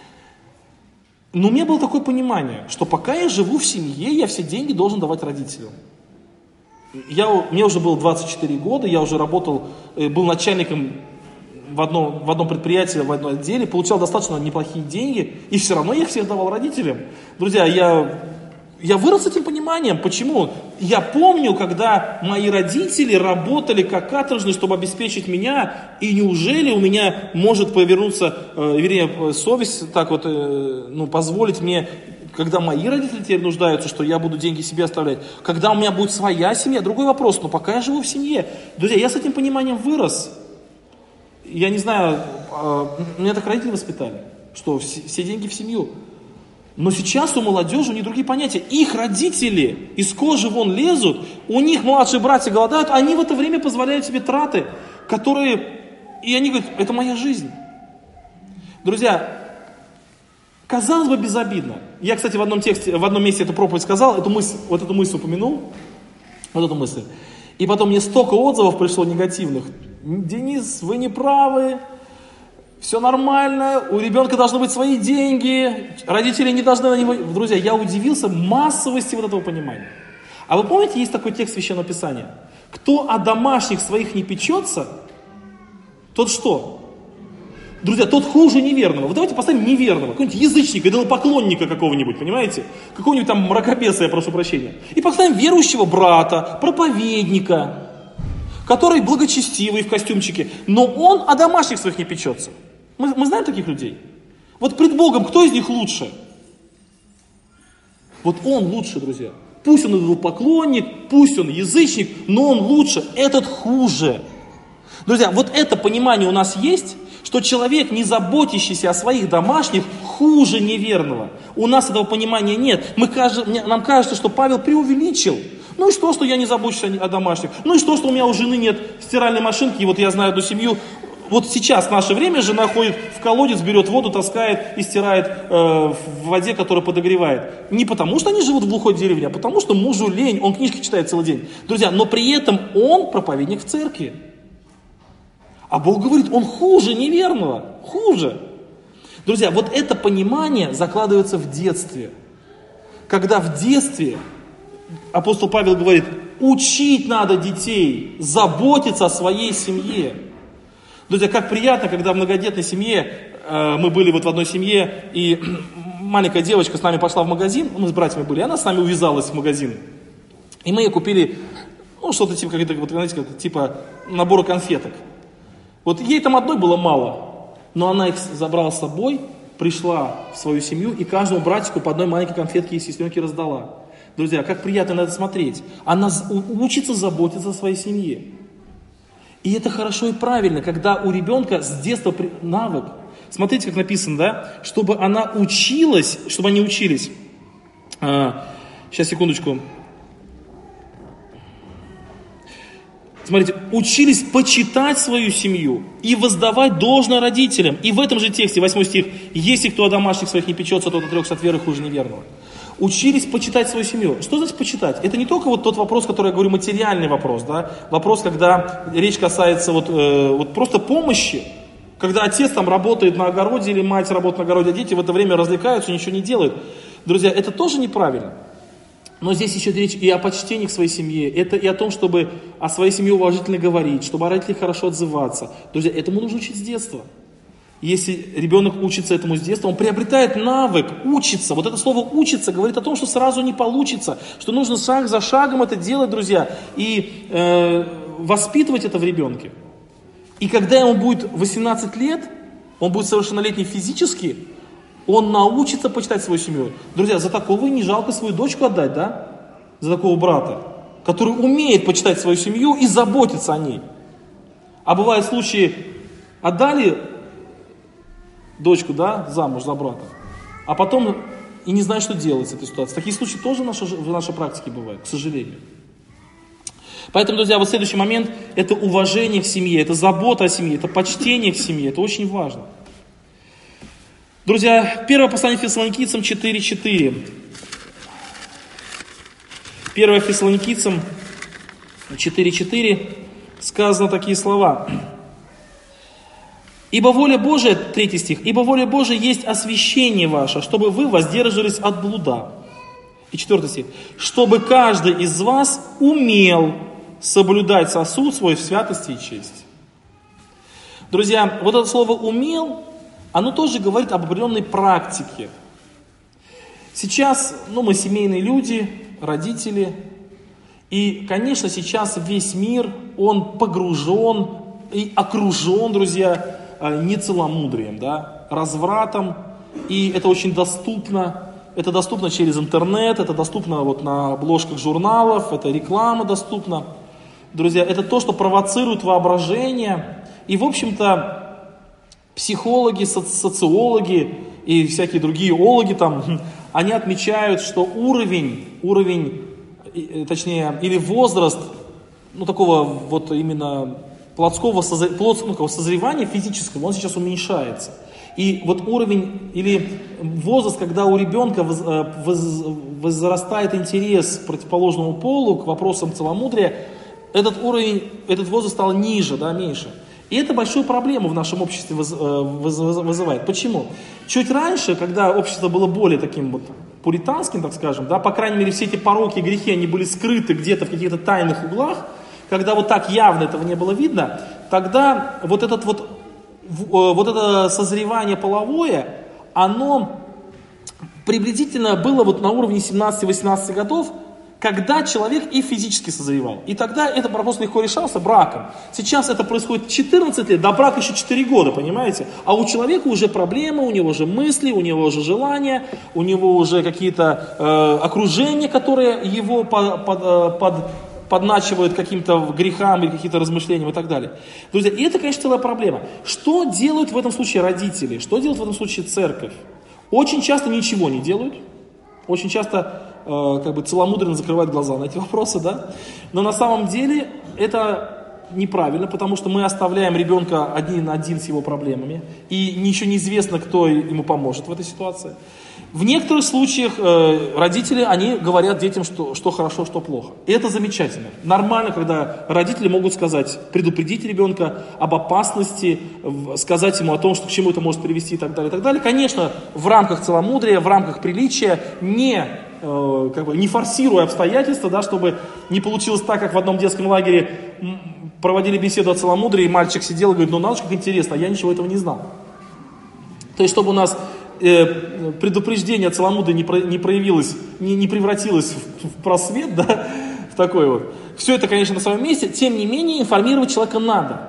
у меня было такое понимание, что пока я живу в семье, я все деньги должен давать родителям. Мне уже было 24 года, я уже работал, был начальником в одном предприятии, в одном отделе, получал достаточно неплохие деньги, и все равно я их всех давал родителям. Друзья, я вырос с этим пониманием. Почему? Я помню, когда мои родители работали как каторжные, чтобы обеспечить меня, и неужели у меня может повернуться, совесть позволить мне, когда мои родители теперь нуждаются, что я буду деньги себе оставлять, когда у меня будет своя семья, другой вопрос, но пока я живу в семье. Друзья, я с этим пониманием вырос. Я не знаю, меня так родители воспитали, что все деньги в семью. Но сейчас у молодежи у них другие понятия. Их родители из кожи вон лезут, у них младшие братья голодают, они в это время позволяют себе траты, и они говорят, это моя жизнь. Друзья, казалось бы, безобидно. Я, кстати, в одном месте эту проповедь сказал, эту мысль упомянул, эту мысль. И потом мне столько отзывов пришло негативных. Денис, вы не правы, все нормально, у ребенка должны быть свои деньги, родители не должны на него... Друзья, я удивился массовости этого понимания. А вы помните, есть такой текст Священного Писания? Кто о домашних своих не печется, тот что? Друзья, тот хуже неверного. Вот давайте поставим неверного, какого-нибудь язычника, идолопоклонника какого-нибудь, понимаете? Какого-нибудь там мракобеса, я прошу прощения. И поставим верующего брата, проповедника, который благочестивый в костюмчике, но он о домашних своих не печется. Мы знаем таких людей? Вот пред Богом кто из них лучше? Вот он лучше, друзья. Пусть он идолопоклонник, пусть он язычник, но он лучше, этот хуже. Друзья, вот это понимание у нас есть, что человек, не заботящийся о своих домашних, хуже неверного. У нас этого понимания нет. Нам кажется, что Павел преувеличил. Ну и что я не забочусь о домашних? Ну и что у меня у жены нет стиральной машинки, и вот я знаю одну семью. Вот сейчас в наше время жена ходит в колодец, берет воду, таскает и стирает в воде, которая подогревает. Не потому, что они живут в глухой деревне, а потому, что мужу лень, он книжки читает целый день. Друзья, но при этом он проповедник в церкви. А Бог говорит, он хуже неверного, хуже. Друзья, вот это понимание закладывается в детстве. Когда в детстве апостол Павел говорит, учить надо детей, заботиться о своей семье. Друзья, как приятно, когда в многодетной семье, мы были вот в одной семье, и маленькая девочка с нами пошла в магазин, мы с братьями были, и она с нами увязалась в магазин. И мы ей купили, что-то типа, типа набора конфеток. Вот ей там одной было мало, но она их забрала с собой, пришла в свою семью и каждому братику по одной маленькой конфетке и сестренке раздала. Друзья, как приятно на это смотреть. Она учится заботиться о своей семье. И это хорошо и правильно, когда у ребенка с детства навык. Смотрите, как написано, да? Чтобы они учились. Сейчас, секундочку. Смотрите, учились почитать свою семью и воздавать должное родителям. И в этом же тексте, 8 стих, если кто о домашних своих не печется, тот отрекся от веры хуже неверного. Учились почитать свою семью. Что значит почитать? Это не только вот тот вопрос, который я говорю, материальный вопрос, да? Вопрос, когда речь касается вот просто помощи. Когда отец там работает на огороде или мать работает на огороде, а дети в это время развлекаются, ничего не делают. Друзья, это тоже неправильно. Но здесь еще речь и о почтении к своей семье, это и о том, чтобы о своей семье уважительно говорить, чтобы о родителях хорошо отзываться. Друзья, этому нужно учить с детства. Если ребенок учится этому с детства, он приобретает навык, учится. Вот это слово «учится» говорит о том, что сразу не получится, что нужно шаг за шагом это делать, друзья, и воспитывать это в ребенке. И когда ему будет 18 лет, он будет совершеннолетний физически, он научится почитать свою семью. Друзья, за такого и не жалко свою дочку отдать, да? За такого брата, который умеет почитать свою семью и заботиться о ней. А бывают случаи, отдали дочку, да, замуж за брата, а потом и не знают, что делать с этой ситуацией. Такие случаи тоже в нашей практике бывают, к сожалению. Поэтому, друзья, вот следующий момент – это уважение к семье, это забота о семье, это почтение к семье, это очень важно. Друзья, первое послание Фессалоникийцам 4:4. 1 Фессалоникийцам 4:4 сказано такие слова. «Ибо воля Божия», 3 стих, «ибо воля Божия есть освящение ваше, чтобы вы воздержались от блуда». И 4 стих, «чтобы каждый из вас умел соблюдать сосуд свой в святости и чести». Друзья, вот это слово «умел», оно тоже говорит об определенной практике. Сейчас, мы семейные люди, родители, и, конечно, сейчас весь мир, он погружен и окружен, друзья, нецеломудрием, да, развратом, и это очень доступно. Это доступно через интернет, это доступно вот на обложках журналов, это реклама доступна. Друзья, это то, что провоцирует воображение, и, в общем-то, психологи, социологи и всякие другие ологи там, они отмечают, что уровень, точнее, или возраст, такого вот именно плотского созревания физического, он сейчас уменьшается. И вот уровень или возраст, когда у ребенка возрастает интерес к противоположному полу, к вопросам целомудрия, этот возраст стал ниже, да, меньше. И это большую проблему в нашем обществе вызывает. Почему? Чуть раньше, когда общество было более таким вот пуританским, так скажем, да, по крайней мере, все эти пороки и грехи, они были скрыты где-то в каких-то тайных углах, когда вот так явно этого не было видно, тогда вот этот вот вот это созревание половое, оно приблизительно было вот на уровне 17-18 годов, когда человек и физически созревал. И тогда этот вопрос легко решался браком. Сейчас это происходит 14 лет, до брака еще 4 года, понимаете? А у человека уже проблемы, у него уже мысли, у него уже желания, у него уже какие-то окружения, которые его подначивают к каким-то грехам или каким-то размышлениям и так далее. Друзья, и это, конечно, целая проблема. Что делают в этом случае родители? Что делает в этом случае церковь? Очень часто ничего не делают. Очень часто целомудренно закрывают глаза на эти вопросы, да? Но на самом деле это неправильно, потому что мы оставляем ребенка один на один с его проблемами, и еще неизвестно, кто ему поможет в этой ситуации. В некоторых случаях родители, они говорят детям, что хорошо, что плохо. И это замечательно. Нормально, когда родители могут сказать, предупредить ребенка об опасности, сказать ему о том, что к чему это может привести и так далее, и так далее. Конечно, в рамках целомудрия, в рамках приличия, не форсируя обстоятельства, да, чтобы не получилось так, как в одном детском лагере проводили беседу о целомудрии, и мальчик сидел и говорит, ну надо же, как интересно, а я ничего этого не знал. То есть, чтобы у нас предупреждение о целомудрии не проявилось, не превратилось в просвет, да, в такой вот. Все это, конечно, на своем месте, тем не менее, информировать человека надо.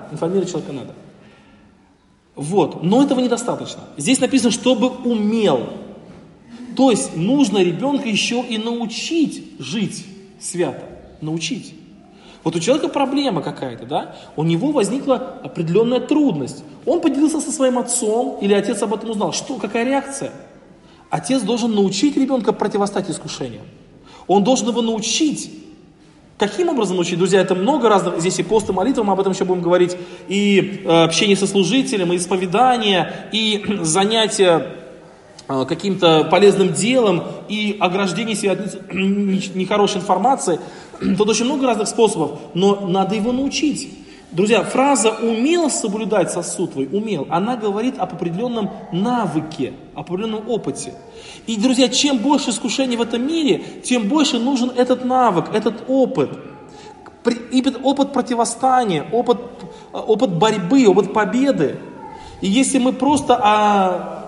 Вот, но этого недостаточно. Здесь написано, чтобы умел. То есть, нужно ребенка еще и научить жить свято. Научить. Вот у человека проблема какая-то, да? У него возникла определенная трудность. Он поделился со своим отцом, или отец об этом узнал. Какая реакция? Отец должен научить ребенка противостать искушениям. Он должен его научить. Каким образом научить? Друзья, это много разных. Здесь и пост, и молитва, мы об этом еще будем говорить. И общение со служителем, и исповедание, и занятия каким-то полезным делом, и ограждение себя от нехорошей информации. Тут очень много разных способов, но надо его научить. Друзья, фраза «умел соблюдать сосуд твой», «умел», она говорит об определенном навыке, об определенном опыте. И, друзья, чем больше искушений в этом мире, тем больше нужен этот навык, этот опыт. Опыт противостояния, опыт борьбы, опыт победы. И если мы просто,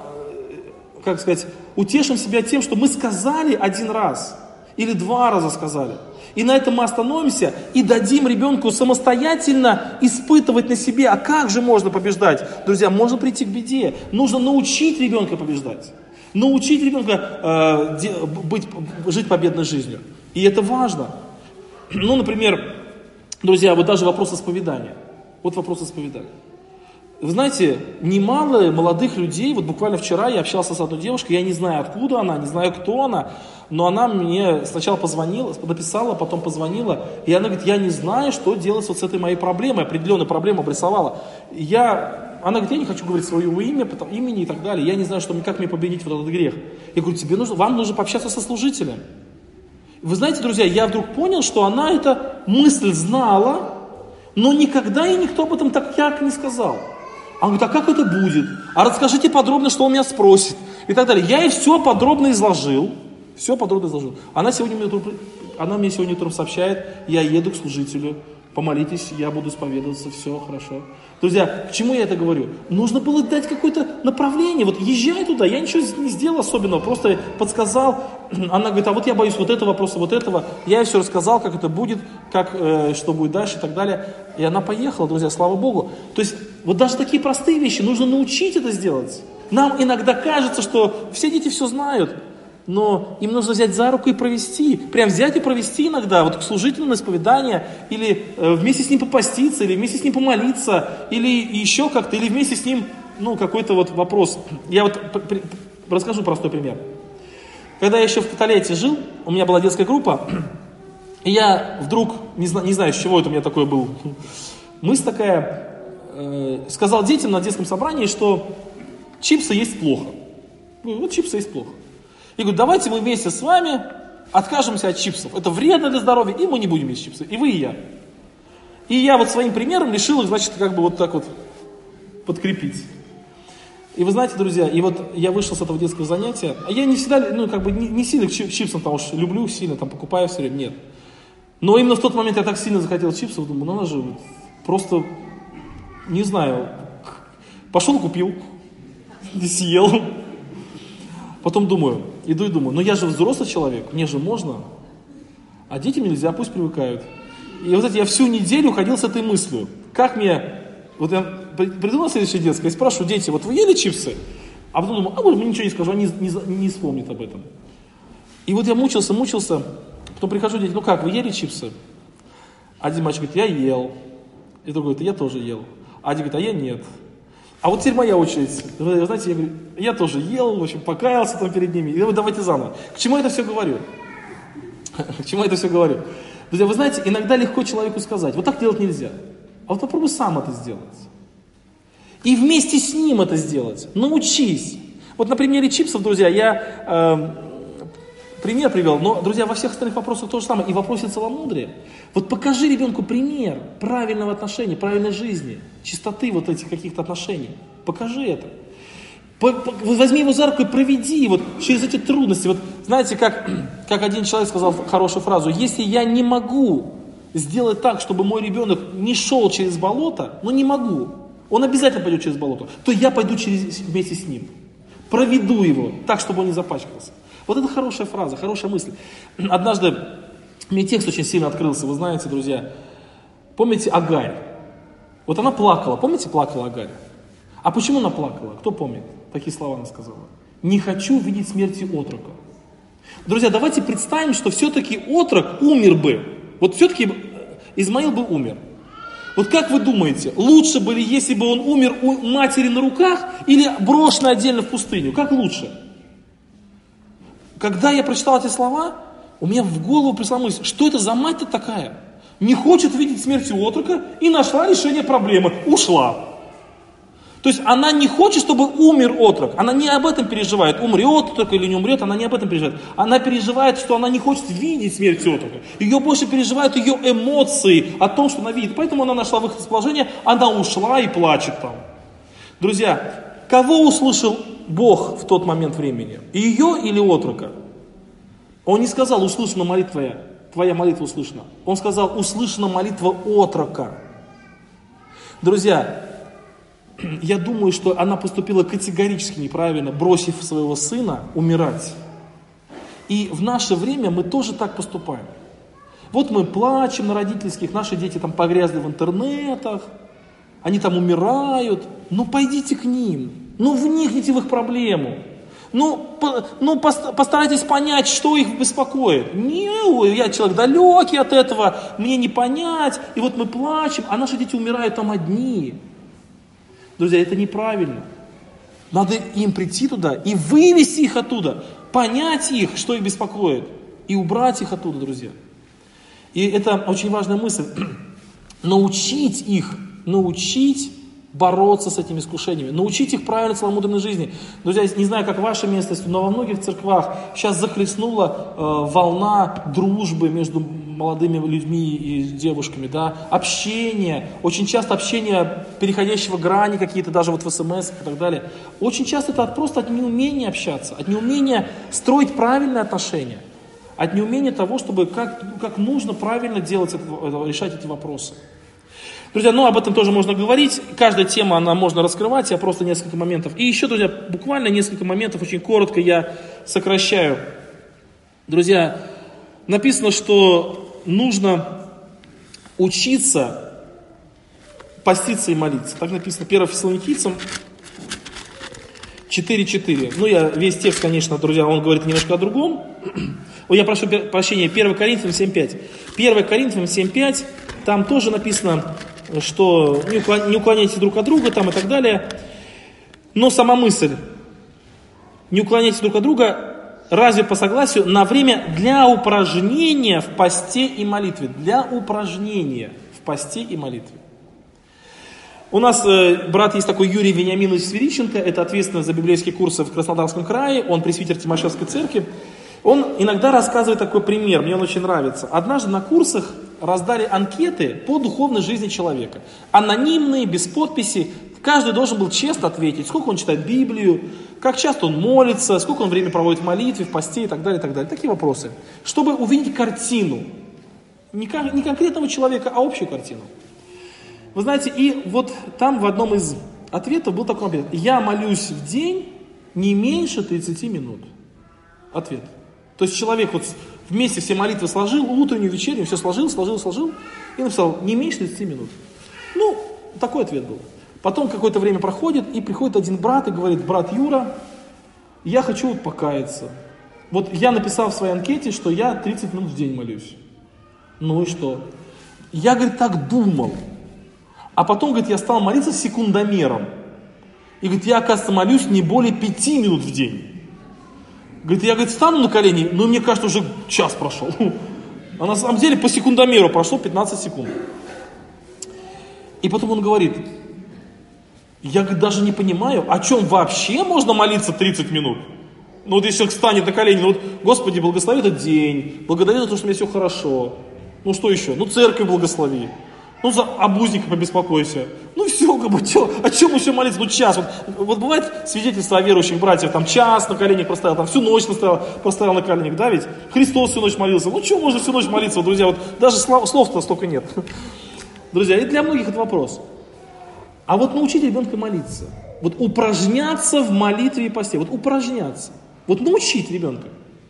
утешим себя тем, что мы сказали один раз или 2 раза сказали, и на этом мы остановимся и дадим ребенку самостоятельно испытывать на себе, а как же можно побеждать? Друзья, можно прийти к беде. Нужно научить ребенка побеждать. Научить ребенка жить победной жизнью. И это важно. Ну, например, друзья, вот даже вопрос исповедания. Вот вопрос исповедания. Вы знаете, немало молодых людей, вот буквально вчера я общался с одной девушкой, я не знаю, откуда она, не знаю, кто она, но она мне сначала позвонила, написала, потом позвонила, и она говорит, я не знаю, что делать вот с этой моей проблемой, определенную проблему обрисовала. Она говорит, я не хочу говорить своего имени и так далее, я не знаю, как мне победить вот этот грех. Я говорю, вам нужно пообщаться со служителем. Вы знаете, друзья, я вдруг понял, что она эту мысль знала, но никогда ей никто об этом так ярко не сказал. Она говорит, а как это будет? А расскажите подробно, что он меня спросит. И так далее. Я ей все подробно изложил. Она мне сегодня утром сообщает, я еду к служителю, помолитесь, я буду исповедоваться, все хорошо. Друзья, к чему я это говорю? Нужно было дать какое-то направление. Вот езжай туда, я ничего не сделал особенного, просто подсказал. Она говорит, а вот я боюсь вот этого вопроса, вот этого. Я ей все рассказал, как это будет, что будет дальше и так далее. И она поехала, друзья, слава Богу. То есть, вот даже такие простые вещи, нужно научить это сделать. Нам иногда кажется, что все дети все знают, но им нужно взять за руку и провести. Прям взять и провести иногда, вот к служителю на исповедание, или вместе с ним попаститься, или вместе с ним помолиться, или еще как-то, или вместе с ним, какой-то вот вопрос. Я вот расскажу простой пример. Когда я еще в Каталете жил, у меня была детская группа, и я вдруг, не знаю, с чего это у меня такое был, мысль такая, сказал детям на детском собрании, что чипсы есть плохо. Вот чипсы есть плохо. Я говорю, давайте мы вместе с вами откажемся от чипсов. Это вредно для здоровья, и мы не будем есть чипсы. И вы, и я. И я вот своим примером решил их, значит, вот так вот подкрепить. И вы знаете, друзья, и вот я вышел с этого детского занятия, а я не всегда, не сильно к чипсам, потому что люблю сильно, покупаю все время, нет. Но именно в тот момент я так сильно захотел чипсов, думаю, надо же, просто, не знаю, Пошел купил, съел. Потом думаю, иду и думаю, я же взрослый человек, мне же можно, а детям нельзя, пусть привыкают. И вот я всю неделю ходил с этой мыслью, как мне, вот я приду на следующее детское и спрашиваю, дети, вот вы ели чипсы? А потом думаю, может, ничего не скажу, они не вспомнят об этом. И вот я мучился, потом прихожу, дети, как, вы ели чипсы? Один мальчик говорит, я ел. И другой говорит, я тоже ел. А один говорит, а я нет. А вот теперь моя очередь. Вы знаете, я говорю, я тоже ел, в общем, покаялся там перед ними. И давайте заново. К чему я это все говорю? К чему я это все говорю? Друзья, вы знаете, иногда легко человеку сказать, вот так делать нельзя. А вот попробуй сам это сделать. И вместе с ним это сделать. Научись. Вот на примере чипсов, друзья, я пример привел, но, друзья, во всех остальных вопросах то же самое. И в вопросе целомудрия. Вот покажи ребенку пример правильного отношения, правильной жизни, чистоты вот этих каких-то отношений. Покажи это. Возьми его за руку и проведи вот через эти трудности. Вот знаете, как один человек сказал хорошую фразу, если я не могу сделать так, чтобы мой ребенок не шел через болото, не могу, он обязательно пойдет через болото, то я пойду вместе с ним. Проведу его так, чтобы он не запачкался. Вот это хорошая фраза, хорошая мысль. Однажды мне текст очень сильно открылся, вы знаете, друзья. Помните Агарь? Вот она плакала, помните, плакала Агарь? А почему она плакала? Кто помнит? Такие слова она сказала. Не хочу видеть смерти отрока. Друзья, давайте представим, что все-таки отрок умер бы. Вот все-таки Измаил бы умер. Вот как вы думаете, лучше бы ли, если бы он умер у матери на руках или брошенный отдельно в пустыню? Как лучше? Когда я прочитал эти слова, у меня в голову пришла мысль, что это за мать-то такая? Не хочет видеть смерти отрока и нашла решение проблемы, ушла. То есть она не хочет, чтобы умер отрок, она не об этом переживает, умрет отрок или не умрет, она не об этом переживает. Она переживает, что она не хочет видеть смерть отрока. Ее больше переживают ее эмоции о том, что она видит. Поэтому она нашла выход из положения, она ушла и плачет там. Друзья, кого услышал Бог в тот момент времени? Ее или отрока? Он не сказал, услышана молитва твоя молитва услышана. Он сказал, услышана молитва отрока. Друзья, я думаю, что она поступила категорически неправильно, бросив своего сына умирать. И в наше время мы тоже так поступаем. Вот мы плачем на родительских, наши дети там погрязли в интернетах, они там умирают. Пойдите к ним, вникните в их проблему. Постарайтесь понять, что их беспокоит. Я человек далекий от этого, мне не понять. И вот мы плачем, а наши дети умирают там одни. Друзья, это неправильно. Надо им прийти туда и вывести их оттуда, понять их, что их беспокоит, и убрать их оттуда, друзья. И это очень важная мысль. Научить бороться с этими искушениями, научить их правильной целомудренной жизни. Друзья, не знаю, как ваша местность, но во многих церквах сейчас захлестнула волна дружбы между молодыми людьми и девушками, общение, очень часто общение, переходящего грани какие-то, даже вот в СМС и так далее. Очень часто это просто от неумения общаться, от неумения строить правильные отношения, от неумения того, чтобы как нужно правильно делать решать эти вопросы. Друзья, об этом тоже можно говорить, каждая тема, она можно раскрывать, я просто несколько моментов. И еще, друзья, буквально несколько моментов, очень коротко я сокращаю. Друзья, написано, что нужно учиться поститься и молиться. Так написано 1 Фессалоникийцам 4:4. Я весь текст, конечно, друзья, он говорит немножко о другом. Я прошу прощения, 1 Коринфянам 7:5. 1 Коринфянам 7:5, там тоже написано, что не уклоняйтесь друг от друга там и так далее. Но сама мысль, не уклоняйтесь друг от друга, разве по согласию, на время для упражнения в посте и молитве. Для упражнения в посте и молитве. У нас брат есть такой Юрий Вениаминович Свериченко, это ответственный за библейские курсы в Краснодарском крае, он пресвитер Тимошевской церкви. Он иногда рассказывает такой пример, мне он очень нравится. Однажды на курсах раздали анкеты по духовной жизни человека. Анонимные, без подписи. Каждый должен был честно ответить, сколько он читает Библию, как часто он молится, сколько он времени проводит в молитве, в посте и так далее, и так далее. Такие вопросы. Чтобы увидеть картину. Не конкретного человека, а общую картину. Вы знаете, и вот там в одном из ответов был такой ответ. Я молюсь в день не меньше 30 минут. Ответ. То есть человек вот вместе все молитвы сложил, утреннюю, вечернюю, все сложил и написал не меньше 30 минут. Ну, такой ответ был. Потом какое-то время проходит, и приходит один брат и говорит: брат Юра, я хочу вот покаяться. Вот я написал в своей анкете, что я 30 минут в день молюсь. Ну и что? Я, говорит, так думал. А потом, говорит, я стал молиться секундомером. И, говорит, я, оказывается, молюсь не более 5 минут в день. Говорит, я, говорит, встану на колени, но мне кажется, уже час прошел. А на самом деле по секундомеру прошло 15 секунд. И потом он говорит: я, говорит, даже не понимаю, о чем вообще можно молиться 30 минут. Ну вот если человек встанет на колени, ну вот, Господи, благослови этот день, благодарю за то, что у меня все хорошо. Ну что еще? Ну церковь благослови. Ну за обузника побеспокойся. Ну все, как бы, о чем еще молиться? Ну час. Вот бывает свидетельство о верующих братьев, там час на коленях простоял, там всю ночь простоял на коленях, да ведь? Христос всю ночь молился. Ну что можно всю ночь молиться, друзья? Вот даже слов-то столько нет. Друзья, и для многих это вопрос. А вот научить ребенка молиться. Вот упражняться в молитве и посте. Вот упражняться. Вот научить ребенка.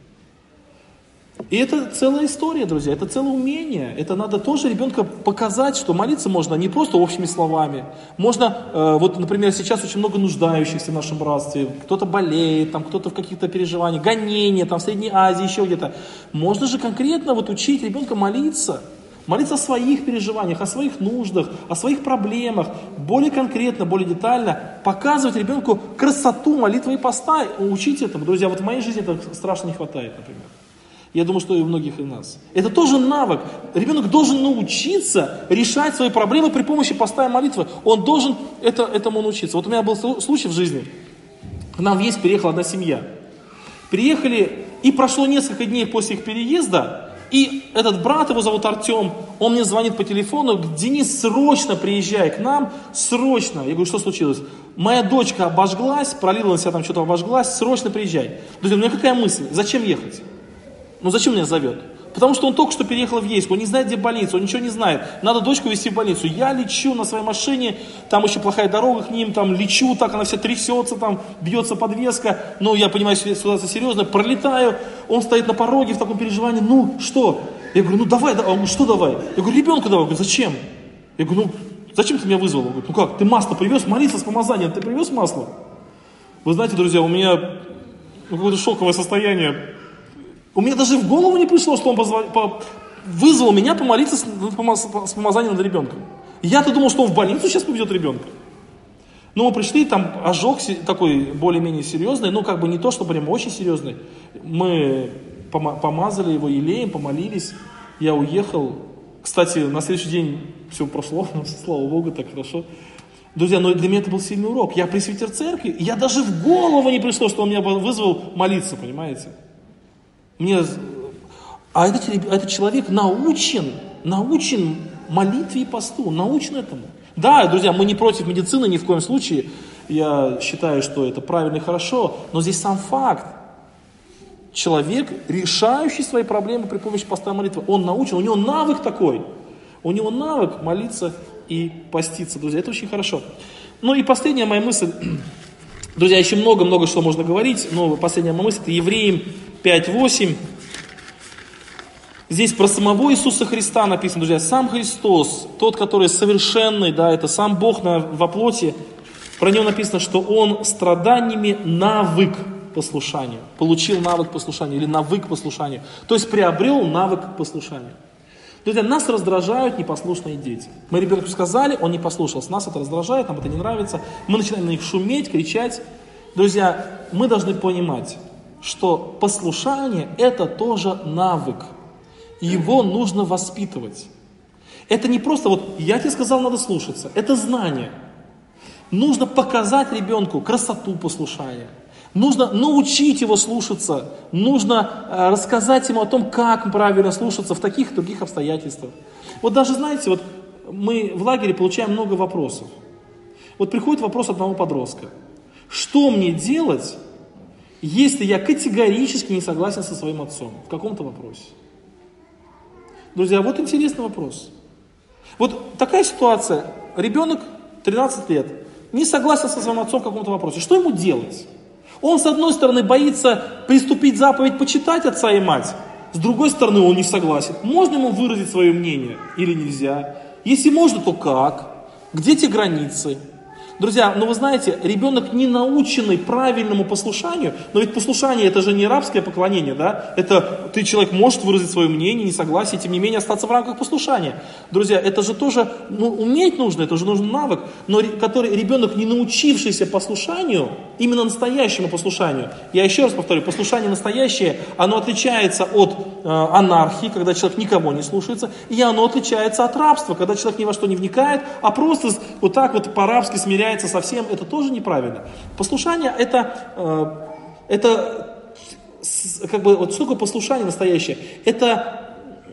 И это целая история, друзья, это целое умение. Это надо тоже ребенка показать, что молиться можно не просто общими словами. Можно, вот, например, сейчас очень много нуждающихся в нашем братстве. Кто-то болеет, там, кто-то в каких-то переживаниях, гонения, там, в Средней Азии, еще где-то. Можно же конкретно вот учить ребенка молиться. Молиться о своих переживаниях, о своих нуждах, о своих проблемах. Более конкретно, более детально показывать ребенку красоту молитвы и поста. Учить этому. Друзья, вот в моей жизни это страшно не хватает, например. Я думаю, что и у многих из нас. Это тоже навык. Ребенок должен научиться решать свои проблемы при помощи поста и молитвы. Он должен этому научиться. Вот у меня был случай в жизни. К нам в Ейск переехала одна семья. Приехали, и прошло несколько дней после их переезда, и этот брат, его зовут Артем, он мне звонит по телефону: Денис, срочно приезжай к нам, срочно. Я говорю: что случилось? Моя дочка обожглась, пролила на себя там что-то, обожглась, срочно приезжай. Друзья, у меня какая мысль? Зачем ехать? Ну зачем меня зовет? Потому что он только что переехал в Ейск, он не знает, где больница, он ничего не знает. Надо дочку везти в больницу. Я лечу на своей машине, там еще плохая дорога к ним, там лечу, так она вся трясется, там бьется подвеска. Ну, я понимаю, ситуация серьезная, пролетаю, он стоит на пороге в таком переживании: ну, что? Я говорю: ну давай, что давай? Я говорю: ребенка давай. Я говорю: зачем? Я говорю: ну, зачем ты меня вызвал? Он говорит: ну как, ты масло привез, молиться с помазанием, ты привез масло? Вы знаете, друзья, у меня какое-то шоковое состояние. У меня даже в голову не пришло, что он вызвал меня помолиться с помазанием над ребенком. Я-то думал, что он в больницу сейчас поведет ребенка. Но мы пришли, там ожог такой более-менее серьезный, ну как бы не то, что прям очень серьезный. Мы помазали его елеем, помолились, я уехал. Кстати, на следующий день все прошло, слава Богу, так хорошо. Друзья, но для меня это был сильный урок. Я пресвитер церкви, и я даже в голову не пришло, что он меня вызвал молиться, понимаете? Этот человек научен молитве и посту, научен этому. Да, друзья, мы не против медицины ни в коем случае. Я считаю, что это правильно и хорошо, но здесь сам факт. Человек, решающий свои проблемы при помощи поста и молитвы, он научен, у него навык такой. У него навык молиться и поститься, друзья, это очень хорошо. Ну и последняя моя мысль. Друзья, еще много-много что можно говорить, но последняя моя мысль — это Евреям 5:8. Здесь про самого Иисуса Христа написано, друзья, сам Христос, тот, который совершенный, да, это сам Бог во плоти, про него написано, что Он страданиями навык послушанию, получил навык послушания или навык послушанию, то есть приобрел навык послушания. Друзья, нас раздражают непослушные дети. Мы ребенку сказали, он не послушался, нас это раздражает, нам это не нравится, мы начинаем на них шуметь, кричать. Друзья, мы должны понимать, что послушание – это тоже навык. Его нужно воспитывать. Это не просто вот я тебе сказал, надо слушаться. Это знание. Нужно показать ребенку красоту послушания. Нужно научить его слушаться. Нужно рассказать ему о том, как правильно слушаться в таких и других обстоятельствах. Вот даже, знаете, вот мы в лагере получаем много вопросов. Вот приходит вопрос одного подростка. Что мне делать, если я категорически не согласен со своим отцом в каком-то вопросе? Друзья, вот интересный вопрос. Вот такая ситуация. Ребенок 13 лет не согласен со своим отцом в каком-то вопросе. Что ему делать? Он, с одной стороны, боится приступить заповедь почитать отца и мать. С другой стороны, он не согласен. Можно ему выразить свое мнение или нельзя? Если можно, то как? Где те границы? Друзья, вы знаете, ребенок, не наученный правильному послушанию, но ведь послушание это же не рабское поклонение, да? Это человек может выразить свое мнение, несогласие, тем не менее остаться в рамках послушания. Друзья, это же тоже уметь нужно, это же нужен навык, но который ребенок, не научившийся послушанию, именно настоящему послушанию, я еще раз повторю, послушание настоящее, оно отличается от анархии, когда человек никого не слушается, и оно отличается от рабства, когда человек ни во что не вникает, а просто вот так вот по-рабски смиряется совсем, это тоже неправильно. Послушание это как бы, вот что такое послушание настоящее? Это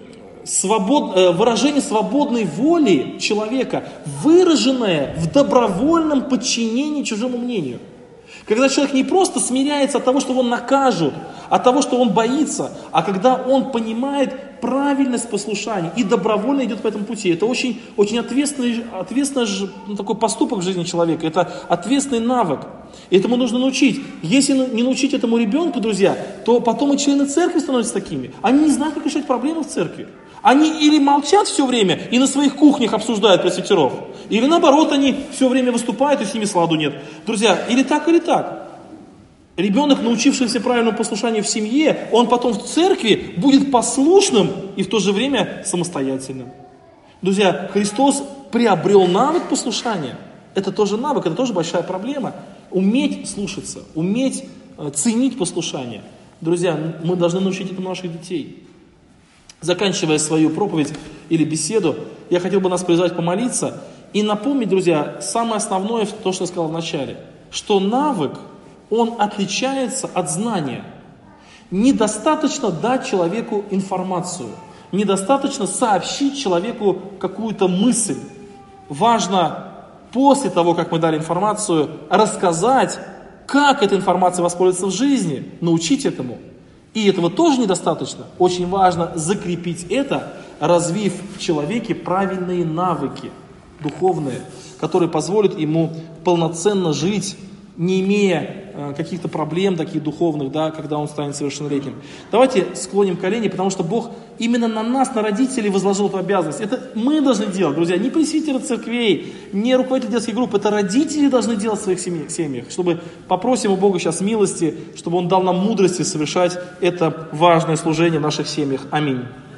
выражение свободной воли человека, выраженное в добровольном подчинении чужому мнению. Когда человек не просто смиряется от того, что его накажут, от того, что он боится, а когда он понимает правильность послушания и добровольно идет по этому пути. Это очень, очень ответственный такой поступок в жизни человека, это ответственный навык. И этому нужно научить. Если не научить этому ребенку, друзья, то потом и члены церкви становятся такими. Они не знают, как решать проблемы в церкви. Они или молчат все время и на своих кухнях обсуждают пресвитеров, или наоборот, они все время выступают и с ними сладу нет. Друзья, или так, или так. Ребенок, научившийся правильному послушанию в семье, он потом в церкви будет послушным и в то же время самостоятельным. Друзья, Христос приобрел навык послушания. Это тоже навык, это тоже большая проблема. Уметь слушаться, уметь ценить послушание. Друзья, мы должны научить этому наших детей. Заканчивая свою проповедь или беседу, я хотел бы нас призвать помолиться и напомнить, друзья, самое основное, то, что я сказал в начале, что навык, он отличается от знания. Недостаточно дать человеку информацию, недостаточно сообщить человеку какую-то мысль. Важно после того, как мы дали информацию, рассказать, как эта информация воспользуется в жизни, научить этому. И этого тоже недостаточно. Очень важно закрепить это, развив в человеке правильные навыки духовные, которые позволят ему полноценно жить, не имея каких-то проблем таких духовных, да, когда он станет совершеннолетним. Давайте склоним колени, потому что Бог именно на нас, на родителей возложил эту обязанность. Это мы должны делать, друзья, не пресвитеры церквей, не руководители детских групп, это родители должны делать в своих семьях, чтобы попросим у Бога сейчас милости, чтобы Он дал нам мудрости совершать это важное служение в наших семьях. Аминь.